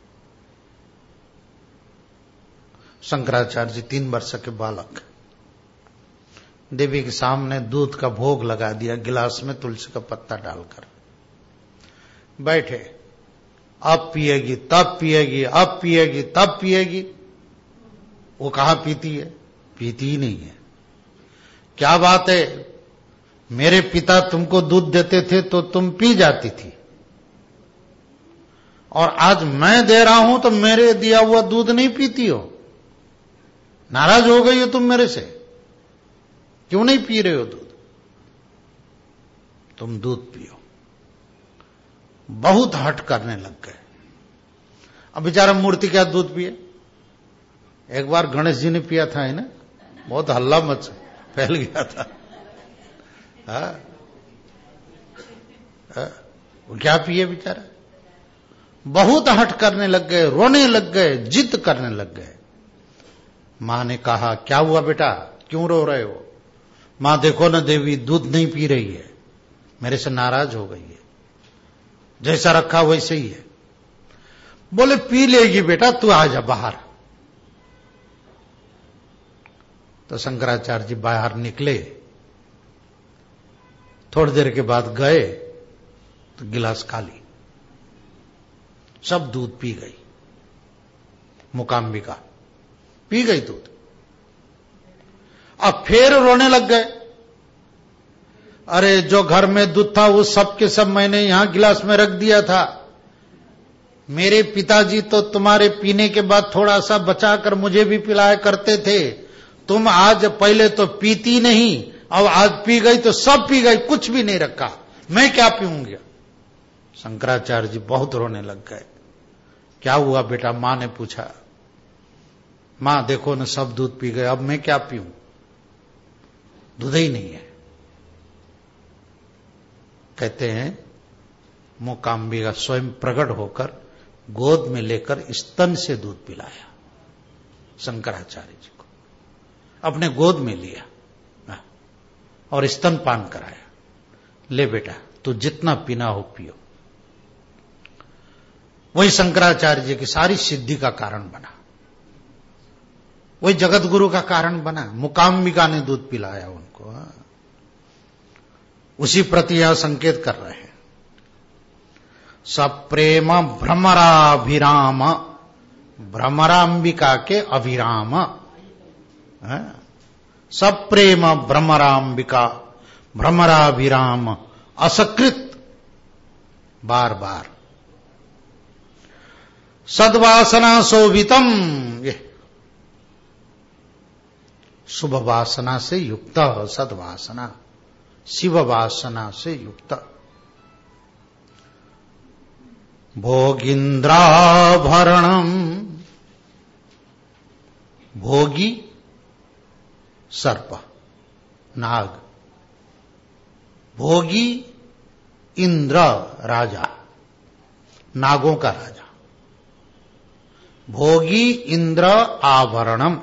शंकराचार्य जी तीन वर्ष के बालक देवी के सामने दूध का भोग लगा दिया, गिलास में तुलसी का पत्ता डालकर बैठे। अब पिएगी, तब पिएगी, अब पिएगी, तब पिएगी। वो कहां पीती है? पीती ही नहीं है। क्या बात है, मेरे पिता तुमको दूध देते थे तो तुम पी जाती थी, और आज मैं दे रहा हूं तो मेरे दिया हुआ दूध नहीं पीती हो। नाराज हो गई हो तुम मेरे से, क्यों नहीं पी रहे हो दूध? तुम दूध पियो। बहुत हट करने लग गए। अब बेचारा मूर्ति क्या दूध पिए? एक बार गणेश जी ने पिया था, है ना, बहुत हल्ला मच फैल गया था। हाँ, हाँ, वो क्या पिए बेचारा? बहुत हट करने लग गए, रोने लग गए, जिद करने लग गए। मां ने कहा, क्या हुआ बेटा, क्यों रो रहे हो? मां, देखो ना देवी दूध नहीं पी रही है, मेरे से नाराज हो गई है, जैसा रखा वैसे ही है। बोले पी लेगी बेटा, तू आ जा बाहर। तो शंकराचार्य जी बाहर निकले, थोड़ी देर के बाद गए तो गिलास खाली, सब दूध पी गई। मूकांबिका पी गई दूध। अब फिर रोने लग गए, अरे जो घर में दूध था वो सब के सब मैंने यहां गिलास में रख दिया था। मेरे पिताजी तो तुम्हारे पीने के बाद थोड़ा सा बचाकर मुझे भी पिलाया करते थे। तुम आज पहले तो पीती नहीं, अब आज पी गई तो सब पी गई, कुछ भी नहीं रखा, मैं क्या पीऊंगी? शंकराचार्य जी बहुत रोने लग गए। क्या हुआ बेटा? मां ने पूछा। मां, देखो ना सब दूध पी गए, अब मैं क्या पीऊं? दूध ही नहीं है। कहते हैं मूकाम्बिका स्वयं प्रकट होकर गोद में लेकर स्तन से दूध पिलाया शंकराचार्य जी को, अपने गोद में लिया और स्तनपान कराया। ले बेटा तू जितना पीना हो पियो। वही शंकराचार्य जी की सारी सिद्धि का कारण बना, वही जगत गुरु का कारण बना। मूकाम्बिका ने दूध पिलाया उनको। उसी प्रति यह संकेत कर रहे हैं। सप्रेम भ्रमराभिराम, भ्रमरांबिका के अभिराम, सप्रेम भ्रमरांबिका भ्रमराभिराम असकृत, बार बार सद्वासना शोभितम, ये शुभ वासना से युक्त, सद्वासना शिव वासना से युक्त। भोगींद्राभरणम, भोगी सर्प नाग, भोगी इंद्र राजा, नागों का राजा। भोगी इंद्र आभरणम,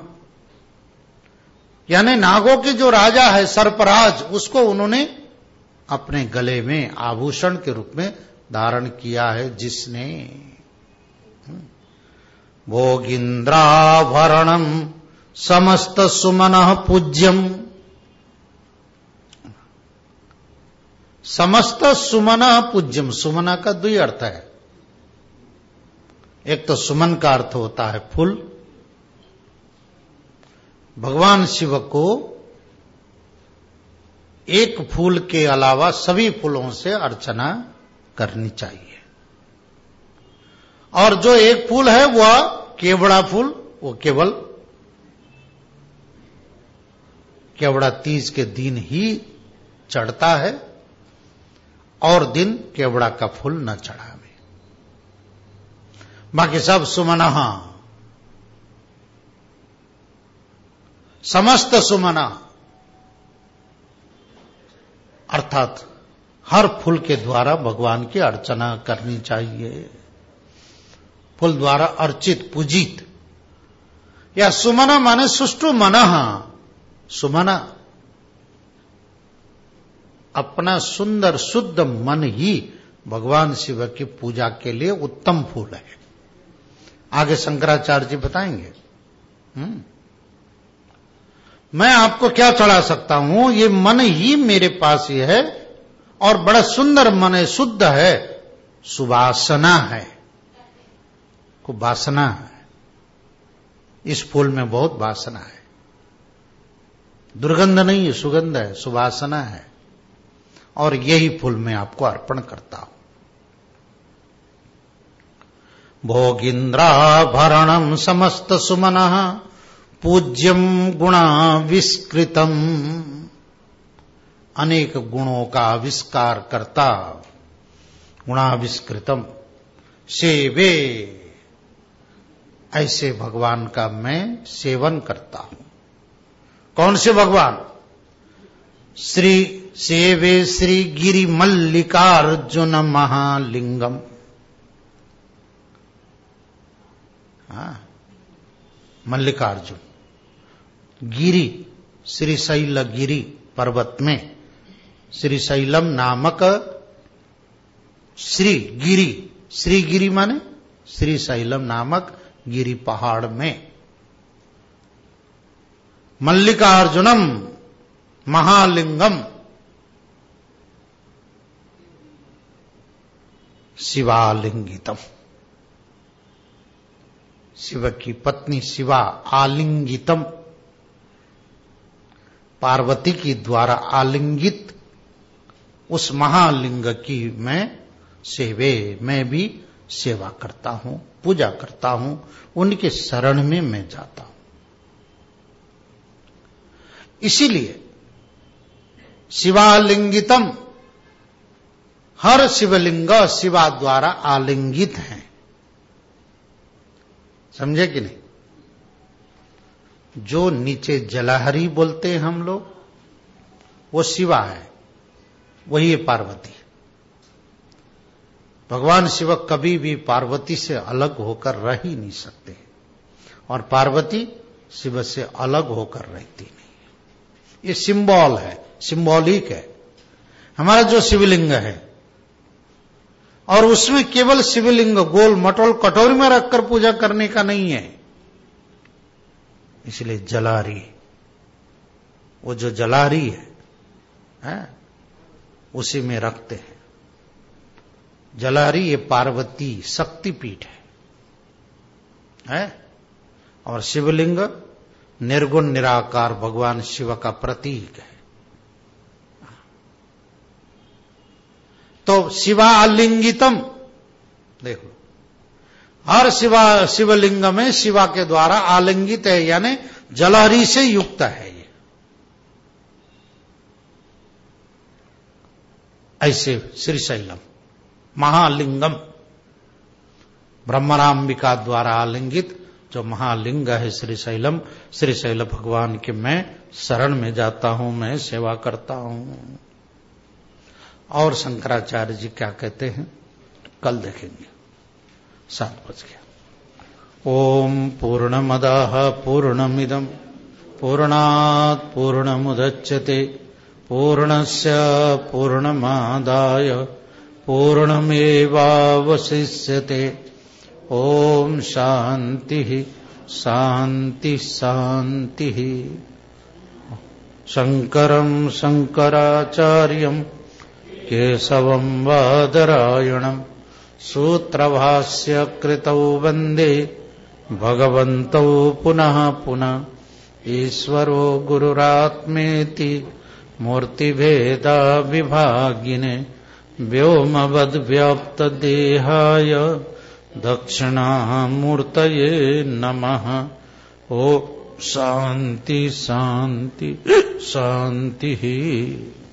यानी नागों के जो राजा है सर्पराज, उसको उन्होंने अपने गले में आभूषण के रूप में धारण किया है। जिसने भोगींद्राभरणम समस्त सुमनः पूज्यम, समस्त सुमनः पूज्यम, सुमना का दुई अर्थ है। एक तो सुमन का अर्थ होता है फूल, भगवान शिव को एक फूल के अलावा सभी फूलों से अर्चना करनी चाहिए। और जो एक फूल है वह केवड़ा फूल, वो केवल केवड़ा तीज के दिन ही चढ़ता है और दिन केवड़ा का फूल न चढ़ावे। बाकी सब सुमनः, समस्त सुमना, अर्थात हर फूल के द्वारा भगवान की अर्चना करनी चाहिए। फूल द्वारा अर्चित पूजित, या सुमना माने सुष्टु मनः, सुमना अपना सुंदर शुद्ध मन ही भगवान शिव की पूजा के लिए उत्तम फूल है। आगे शंकराचार्य जी बताएंगे। हम्म मैं आपको क्या चढ़ा सकता हूं, ये मन ही मेरे पास ही है और बड़ा सुंदर मन है, शुद्ध है, सुवासना है, खूब वासना है। इस फूल में बहुत वासना है, दुर्गंध नहीं है, सुगंध है, सुवासना है। और यही फूल मैं आपको अर्पण करता हूं। भोगींद्राभरणम समस्त सुमनः पूज्यम गुणाविष्कृतम, अनेक गुणों का आविष्कार करता, गुणाविष्कृतम सेवे, ऐसे भगवान का मैं सेवन करता हूं। कौन से भगवान? श्री सेवे श्री गिरि मल्लिकार्जुन महालिंगम। हाँ, मल्लिकार्जुन गिरि, श्रीशैल गिरि पर्वत में, श्रीशैलम नामक श्री गिरि, श्री गिरि माने श्रीशैलम नामक गिरि पहाड़ में, मल्लिकार्जुनम महालिंगम, शिवालिंगितम, शिव की पत्नी शिवा आलिंगितम, पार्वती की द्वारा आलिंगित उस महालिंग की मैं सेवे, मैं भी सेवा करता हूं, पूजा करता हूं, उनके शरण में मैं जाता हूं। इसीलिए शिवालिंगितम, हर शिवलिंग शिवा द्वारा आलिंगित हैं। समझे कि नहीं? जो नीचे जलहरी बोलते हैं हम लोग, वो शिवा है, वही है पार्वती। भगवान शिव कभी भी पार्वती से अलग होकर रह ही नहीं सकते और पार्वती शिव से अलग होकर रहती नहीं। ये सिंबल है, सिंबॉलिक है हमारा जो शिवलिंग है। और उसमें केवल शिवलिंग गोल मटोल कटोरी में रखकर पूजा करने का नहीं है, इसलिए जलारी, वो जो जलारी है, है उसी में रखते हैं। जलारी ये पार्वती शक्तिपीठ है, है? और शिवलिंग निर्गुण निराकार भगवान शिव का प्रतीक है। तो शिवा आलिंगितम, देखो हर शिवा शिवलिंग में शिवा के द्वारा आलिंगित है, यानी जलहरी से युक्त है ये। ऐसे श्रीशैलम महालिंगम, ब्रह्मराम्बिका द्वारा आलिंगित जो महालिंग है श्रीशैलम, श्रीशैल भगवान के मैं शरण में जाता हूं, मैं सेवा करता हूं। और शंकराचार्य जी क्या कहते हैं कल देखेंगे। सात बज गया। ओम पूर्णमदः पूर्णमिदं पूर्णात् पूर्णमुदच्यते पूर्णस्य पूर्णमादाय पूर्णमेवावशिष्यते। ओम शांति शांति शांति। शंकरं शंकराचार्यं केशवं बादरायणं सूत्रभाष्य कृतौ वन्दे भगवन्तौ पुनः पुनः। ईश्वरो गुरुरात्मेति मूर्तिभेदा विभागिने व्योमवद्व्याप्तदेहाय दक्षिणामूर्तये नमः। ओ शांति शांति शांति।